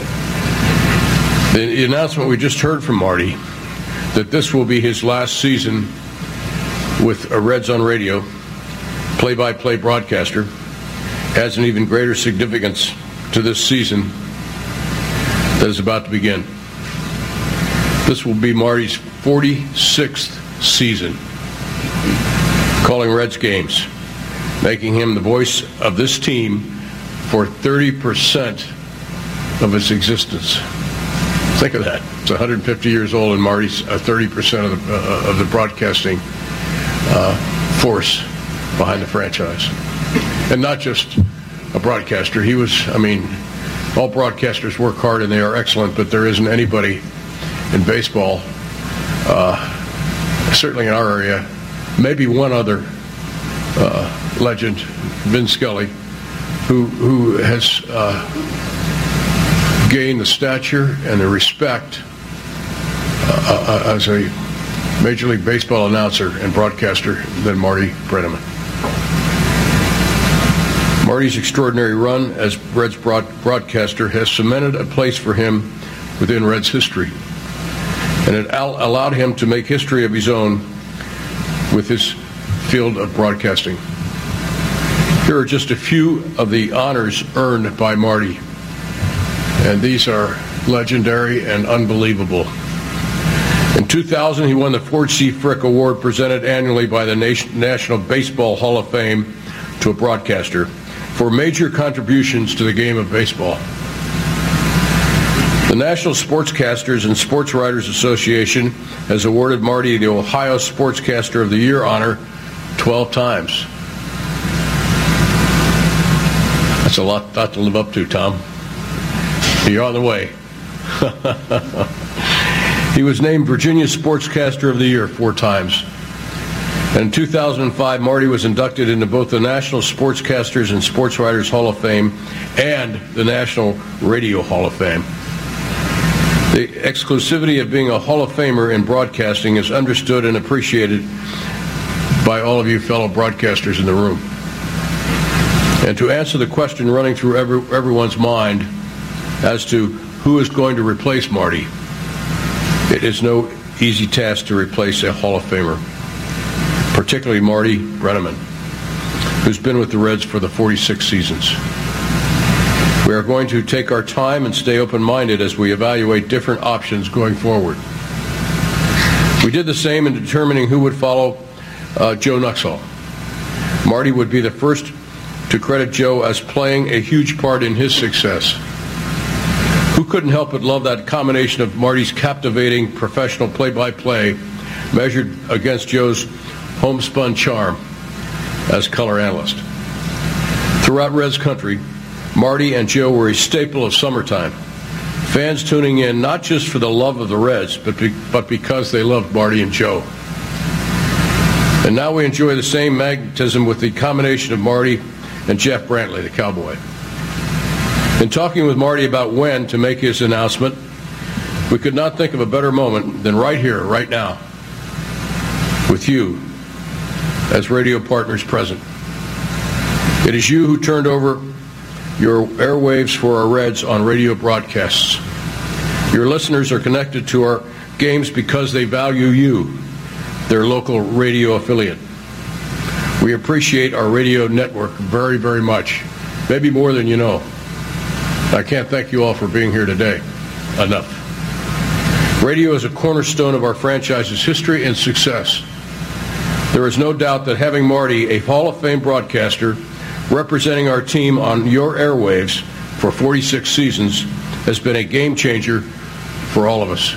The announcement we just heard from Marty that this will be his last season with a Reds on Radio, play-by-play broadcaster, adds an even greater significance to this season that is about to begin. This will be Marty's forty-sixth season calling Reds games, making him the voice of this team for thirty percent of its existence. Think of that. It's one hundred fifty years old, and Marty's uh, thirty percent of the, uh, of the broadcasting Uh, force behind the franchise. And not just a broadcaster. He was, I mean, all broadcasters work hard and they are excellent, but there isn't anybody in baseball, uh, certainly in our area, maybe one other uh, legend, Vin Scully, who, who has uh, gained the stature and the respect uh, uh, as a Major League Baseball announcer and broadcaster than Marty Brennaman. Marty's extraordinary run as Reds broad- broadcaster has cemented a place for him within Reds history, and it al- allowed him to make history of his own with his field of broadcasting. Here are just a few of the honors earned by Marty, and these are legendary and unbelievable. In two thousand, he won the Ford C. Frick Award presented annually by the National Baseball Hall of Fame to a broadcaster for major contributions to the game of baseball. The National Sportscasters and Sports Writers Association has awarded Marty the Ohio Sportscaster of the Year honor twelve times. That's a lot, lot to live up to, Tom. You're on the way. He was named Virginia Sportscaster of the Year four times. And in two thousand five, Marty was inducted into both the National Sportscasters and Sports Writers Hall of Fame and the National Radio Hall of Fame. The exclusivity of being a Hall of Famer in broadcasting is understood and appreciated by all of you fellow broadcasters in the room. And to answer the question running through every, everyone's mind as to who is going to replace Marty, it is no easy task to replace a Hall of Famer, particularly Marty Brennaman, who's been with the Reds for the forty-six seasons. We are going to take our time and stay open-minded as we evaluate different options going forward. We did the same in determining who would follow uh, Joe Nuxhall. Marty would be the first to credit Joe as playing a huge part in his success. Who couldn't help but love that combination of Marty's captivating professional play-by-play measured against Joe's homespun charm as color analyst. Throughout Reds country, Marty and Joe were a staple of summertime. Fans tuning in not just for the love of the Reds, but, be, but because they loved Marty and Joe. And now we enjoy the same magnetism with the combination of Marty and Jeff Brantley, the Cowboy. In talking with Marty about when to make his announcement, we could not think of a better moment than right here, right now, with you as radio partners present. It is you who turned over your airwaves for our Reds on radio broadcasts. Your listeners are connected to our games because they value you, their local radio affiliate. We appreciate our radio network very, very much, maybe more than you know. I can't thank you all for being here today enough. Radio is a cornerstone of our franchise's history and success. There is no doubt that having Marty, a Hall of Fame broadcaster, representing our team on your airwaves for forty-six seasons has been a game changer for all of us.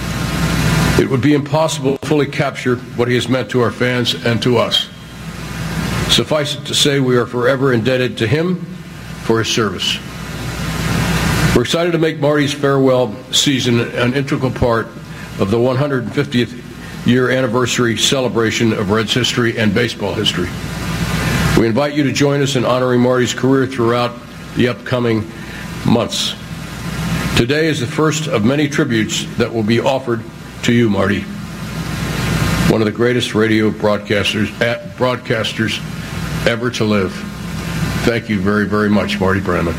It would be impossible to fully capture what he has meant to our fans and to us. Suffice it to say, we are forever indebted to him for his service. We're excited to make Marty's farewell season an integral part of the one hundred fiftieth year anniversary celebration of Reds history and baseball history. We invite you to join us in honoring Marty's career throughout the upcoming months. Today is the first of many tributes that will be offered to you, Marty, one of the greatest radio broadcasters, broadcasters ever to live. Thank you very, very much, Marty Brennaman.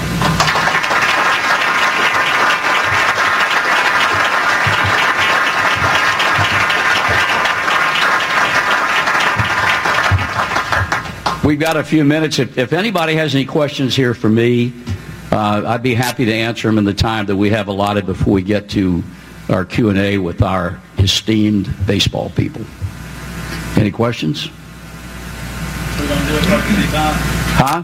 We've got a few minutes. If, if anybody has any questions here for me, uh, I'd be happy to answer them in the time that we have allotted before we get to our Q and A with our esteemed baseball people. Any questions? Huh?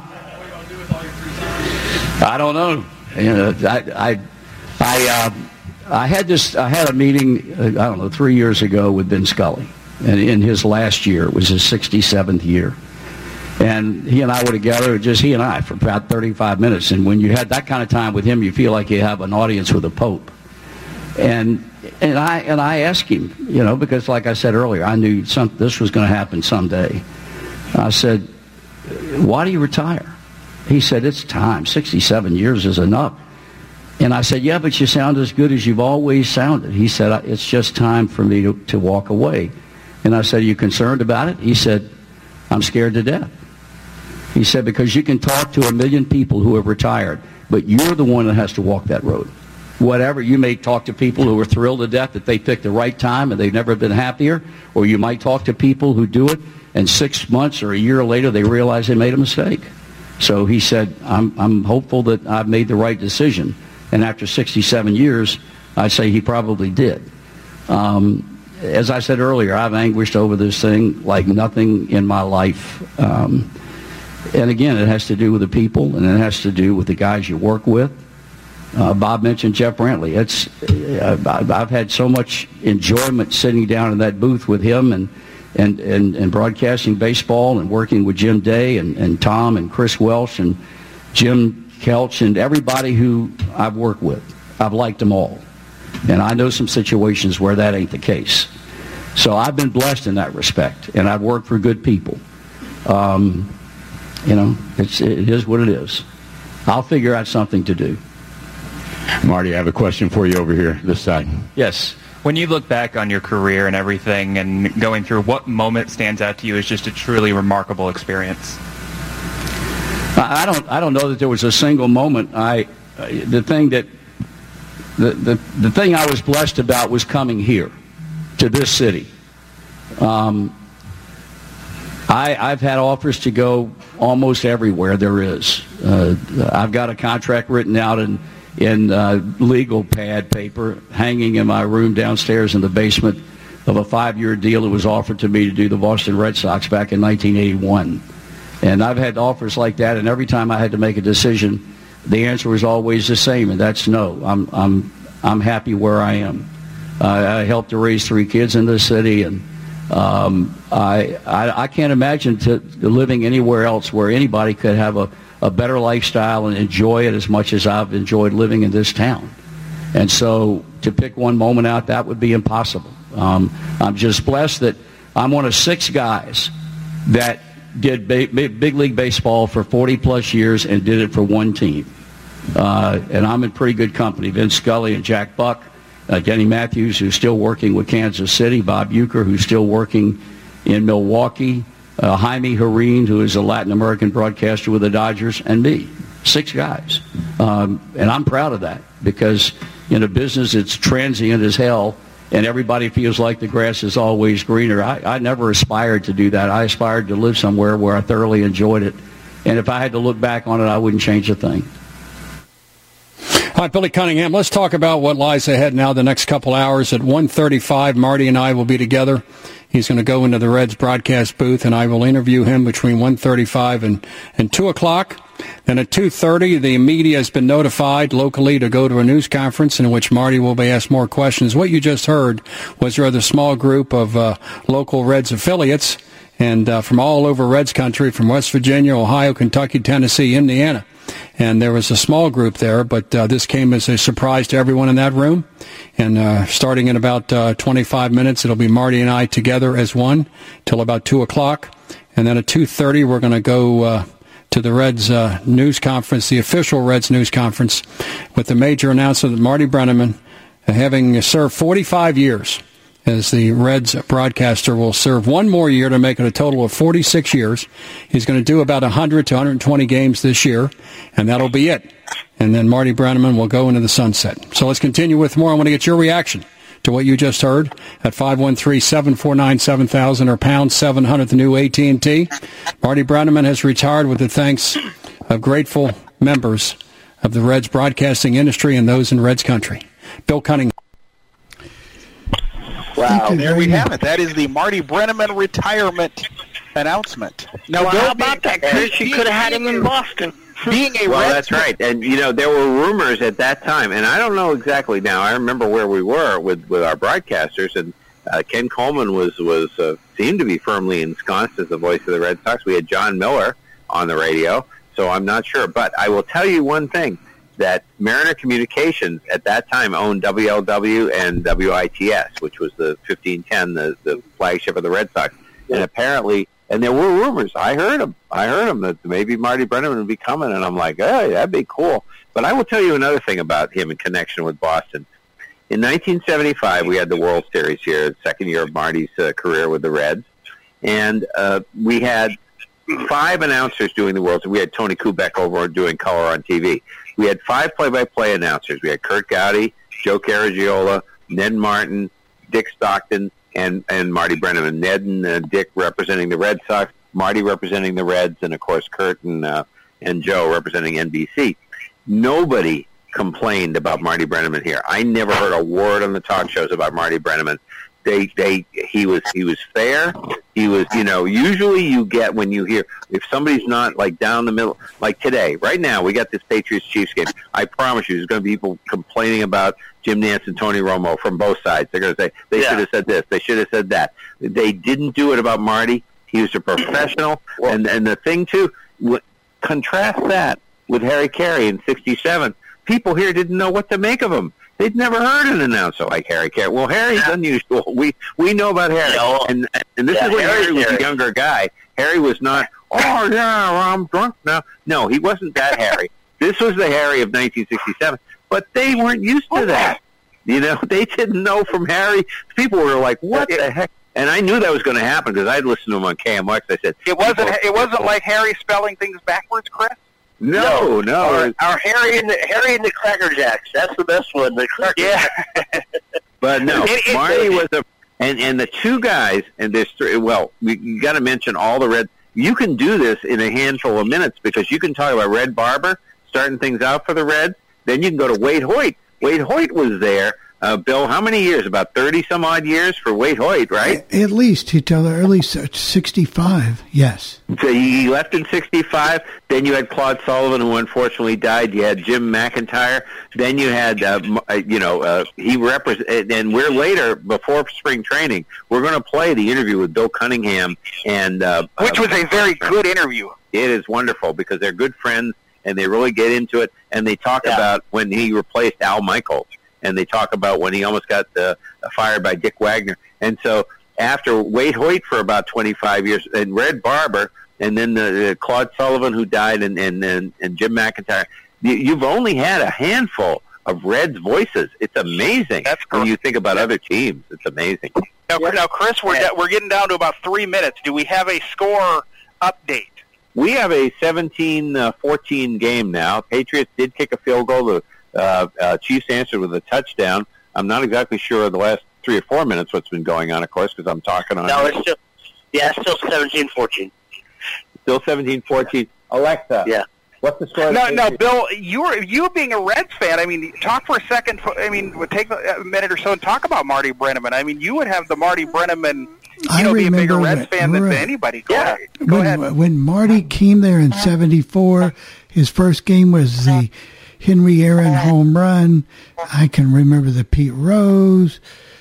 I don't know. You know, I, I, I, uh, I had this. I had a meeting. Uh, I don't know, three years ago with Ben Scully, and in his last year, it was his sixty-seventh year. And he and I were together, just he and I, for about thirty-five minutes. And when you had that kind of time with him, you feel like you have an audience with the Pope. And and I and I asked him, you know, because like I said earlier, I knew some, this was going to happen someday. I said, why do you retire? He said, it's time. sixty-seven years is enough. And I said, yeah, but you sound as good as you've always sounded. He said, it's just time for me to, to walk away. And I said, are you concerned about it? He said, I'm scared to death. He said, because you can talk to a million people who have retired, but you're the one that has to walk that road. Whatever, you may talk to people who are thrilled to death that they picked the right time and they've never been happier, or you might talk to people who do it, and six months or a year later they realize they made a mistake. So he said, I'm, I'm hopeful that I've made the right decision. And after sixty-seven years, I'd say he probably did. Um, as I said earlier, I've anguished over this thing like nothing in my life. Um, and again, it has to do with the people, and it has to do with the guys you work with. Uh, Bob mentioned Jeff Brantley. It's uh, I've had so much enjoyment sitting down in that booth with him and and, and, and broadcasting baseball and working with Jim Day and, and Tom and Chris Welsh and Jim Kelch and everybody who I've worked with. I've liked them all. And I know some situations where that ain't the case. So I've been blessed in that respect, and I've worked for good people. Um, you know, it's, it is what it is. I'll figure out something to do. Marty, I have a question for you over here, this side. Yes. When you look back on your career and everything and going through, what moment stands out to you as just a truly remarkable experience? I don't I don't know that there was a single moment. I the thing that the, the, the thing I was blessed about was coming here to this city. Um, I, I've had offers to go almost everywhere there is. Uh, I've got a contract written out in in uh, legal pad paper hanging in my room downstairs in the basement of a five-year deal that was offered to me to do the Boston Red Sox back in nineteen eighty-one. And I've had offers like that, and every time I had to make a decision, the answer was always the same, and that's no. I'm I'm I'm happy where I am. Uh, I helped to raise three kids in the city, and um, I, I I can't imagine to, living anywhere else where anybody could have a, a better lifestyle and enjoy it as much as I've enjoyed living in this town. And so to pick one moment out, that would be impossible. Um, I'm just blessed that I'm one of six guys that did ba- big league baseball for forty plus years and did it for one team. Uh, and I'm in pretty good company. Vince Scully and Jack Buck, uh, Denny Matthews, who's still working with Kansas City, Bob Uecker, who's still working in Milwaukee, uh, Jaime Jarrín, who is a Latin American broadcaster with the Dodgers, and me. Six guys. Um, and I'm proud of that because in a business it's transient as hell, and everybody feels like the grass is always greener. I, I never aspired to do that. I aspired to live somewhere where I thoroughly enjoyed it. And if I had to look back on it, I wouldn't change a thing. All right, Billy Cunningham, let's talk about what lies ahead now the next couple hours. At one thirty-five, Marty and I will be together. He's going to go into the Reds broadcast booth, and I will interview him between one thirty-five and, and two o'clock. Then at two thirty, the media has been notified locally to go to a news conference in which Marty will be asked more questions. What you just heard was a rather small group of uh, local Reds affiliates and uh, from all over Reds country, from West Virginia, Ohio, Kentucky, Tennessee, Indiana. And there was a small group there, but uh, this came as a surprise to everyone in that room. And uh, starting in about uh, twenty-five minutes, it'll be Marty and I together as one till about two o'clock. And then at two thirty, we're going to go uh, to the Reds uh, news conference, the official Reds news conference, with the major announcement that Marty Brennaman, uh, having served forty-five years as the Reds broadcaster, will serve one more year to make it a total of forty-six years. He's going to do about one hundred to one hundred twenty games this year, and that'll be it. And then Marty Brennaman will go into the sunset. So let's continue with more. I want to get your reaction to what you just heard at five one three, seven four nine, seven thousand or pound seven hundred, the new A T and T. Marty Brennaman has retired with the thanks of grateful members of the Reds broadcasting industry and those in Reds country. Bill Cunningham. Wow, there we have it. That is the Marty Brennaman retirement announcement. Now, well, how about that, Chris? You could have had him in Boston. Being a well, Reds that's right. And, you know, there were rumors at that time, and I don't know exactly now. I remember where we were with, with our broadcasters, and uh, Ken Coleman was, was uh, seemed to be firmly ensconced as the voice of the Red Sox. We had John Miller on the radio, so I'm not sure. But I will tell you one thing, that Mariner Communications at that time owned W L W and W I T S, which was the fifteen ten, the, the flagship of the Red Sox. And apparently, and there were rumors, I heard them, I heard them that maybe Marty Brennaman would be coming, and I'm like, hey, that'd be cool. But I will tell you another thing about him in connection with Boston. In nineteen seventy-five, we had the World Series here, the second year of Marty's uh, career with the Reds, and uh, we had five announcers doing the World Series. We had Tony Kubek over doing color on T V. We had five play-by-play announcers. We had Kurt Gowdy, Joe Caragiola, Ned Martin, Dick Stockton, and, and Marty Brennaman. Ned and uh, Dick representing the Red Sox, Marty representing the Reds, and, of course, Kurt and, uh, and Joe representing N B C. Nobody complained about Marty Brennaman here. I never heard a word on the talk shows about Marty Brennaman. They, they, he was, he was fair. He was, you know, usually you get when you hear, if somebody's not like down the middle, like today, right now, we got this Patriots-Chiefs game. I promise you, there's going to be people complaining about Jim Nantz and Tony Romo from both sides. They're going to say, they yeah. should have said this, they should have said that. They didn't do it about Marty. He was a professional. and, and the thing, too, w- contrast that with Harry Carey in sixty-seven. People here didn't know what to make of him. They'd never heard an announcer like Harry Carey. Well, Harry's yeah. unusual. We we know about Harry, yeah, well, and and this yeah, is when Harry, Harry was Harry. a younger guy. Harry was not. Oh yeah, I'm drunk now. No, he wasn't that Harry. This was the Harry of nineteen sixty-seven. But they weren't used to that. You know, they didn't know from Harry. People were like, "What it, the heck?" And I knew that was going to happen because I'd listened to him on K M X. I said, "It wasn't. It wasn't like Harry spelling things backwards, Chris." No, no. no. Our, our Harry and the Harry and the Cracker Jacks. That's the best one. The Cracker yeah. But no, it, it, Marty was a and and the two guys and there's three. Well, we, you got to mention all the Red. You can do this in a handful of minutes because you can talk about Red Barber starting things out for the Reds. Then you can go to Wade Hoyt. Wade Hoyt was there Uh, Bill, how many years? About thirty some odd years for Wade Hoyt, right? At least he told her early sixty-five. Yes. So he left in sixty-five. Then you had Claude Sullivan, who unfortunately died. You had Jim McIntyre. Then you had, uh, you know, uh, he represent. And we're later before spring training. We're going to play the interview with Bill Cunningham, and uh, which was a very good interview. It is wonderful because they're good friends and they really get into it. And they talk yeah. about when he replaced Al Michaels, and they talk about when he almost got uh, fired by Dick Wagner. And so after Wade Hoyt for about twenty-five years, and Red Barber, and then the, uh, Claude Sullivan, who died, and, and, and, and Jim McIntyre, you, you've only had a handful of Reds voices. It's amazing. That's when you think about other teams. It's amazing. Now, now Chris, we're, yeah. we're getting down to about three minutes. Do we have a score update? We have a seventeen fourteen game now. Patriots did kick a field goal. The uh, uh, Chiefs answered with a touchdown. I'm not exactly sure of the last three or four minutes what's been going on, of course, because I'm talking on. No, it's still, yeah, it's still seventeen fourteen. Still seventeen fourteen. Alexa. Yeah. What's the score? No, no, Bill. You were you being a Reds fan. I mean, talk for a second. I mean, take a minute or so and talk about Marty Brennaman. I mean, you would have the Marty Brennaman. You I know, be a bigger Reds that, fan than right. anybody. Go, yeah. ahead. Go when, ahead. When Marty came there in seventy-four, his first game was the Henry Aaron home run. I can remember the Pete Rose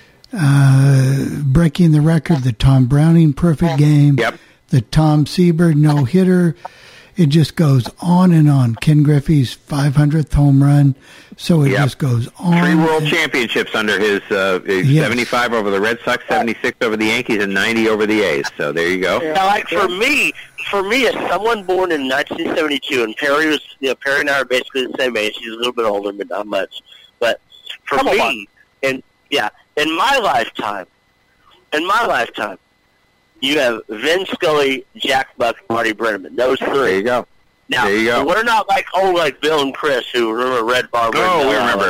uh, breaking the record, the Tom Browning perfect game, yep. the Tom Seaver no hitter. It just goes on and on. Ken Griffey's five hundredth home run. So it yep. just goes on. Three world championships under his uh, yes. seventy-five over the Red Sox, seventy-six over the Yankees, and ninety over the A's. So there you go. Now, like for me, for me, as someone born in nineteen seventy-two, and Perry was, you know, Perry and I are basically the same age. He's a little bit older, but not much. But for Come me, on. in yeah, in my lifetime, in my lifetime, you have Vin Scully, Jack Buck, Marty Brennaman. Those three. There you go. Now, there you go. We're not like old like Bill and Chris who remember Red Barber. Oh, we remember.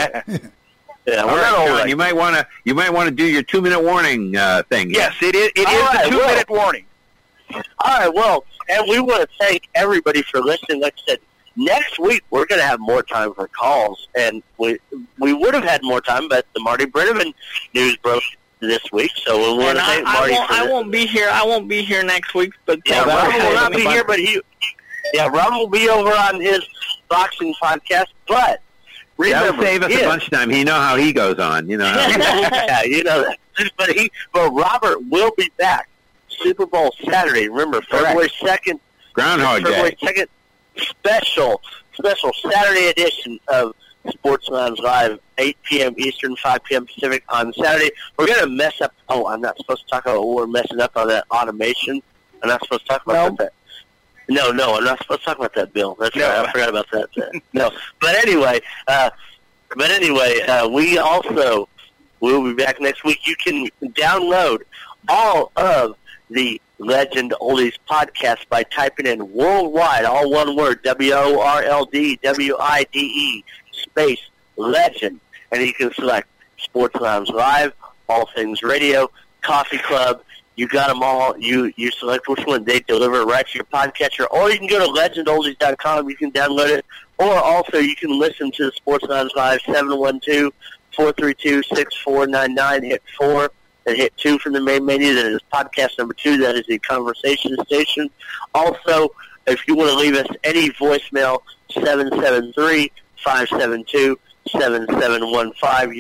yeah, All we're right, not old. John, Like you might want to you might want to do your two minute warning uh, thing. Yes, it is. It All is right, the two well, minute warning. All right. Well, and we want to thank everybody for listening. Like I said, next week we're going to have more time for calls, and we we would have had more time, but the Marty Brennaman news broke this week, so we want and to I, thank I Marty. won't, for I this. won't be here. I won't be here next week, but Yeah, uh, Rob will not be here, but he, yeah, Rob will be over on his boxing podcast. But remember, that'll save us if, a bunch of time. You know how he goes on. You know. How yeah, you know that. But he, but Robert will be back Super Bowl Saturday. Remember, February second, Groundhog February Day. second, special, special Saturday edition of Sports Lounge Live, eight p.m. Eastern, five p.m. Pacific on Saturday. We're going to mess up. Oh, I'm not supposed to talk about what we're messing up on that automation. I'm not supposed to talk about No. that. No, no, I'm not supposed to talk about that, Bill. That's No. right. I forgot about that. No, but anyway, uh, but anyway, uh, we also will be back next week. You can download all of the Legend Oldies podcast by typing in worldwide, all one word, W O R L D W I D E space legend, and you can select Sports Lounge Live, All Things Radio, Coffee Club. You got them all. You you select which one. They deliver it right to your podcatcher, or you can go to legend oldies dot com. You can download it, or also you can listen to the Sports Lounge Live seven one two, four three two, six four nine nine. Hit four and hit two from the main menu. That is podcast number two. That is the conversation station. Also, if you want to leave us any voicemail, seven seven three, five seven two, seven seven one five.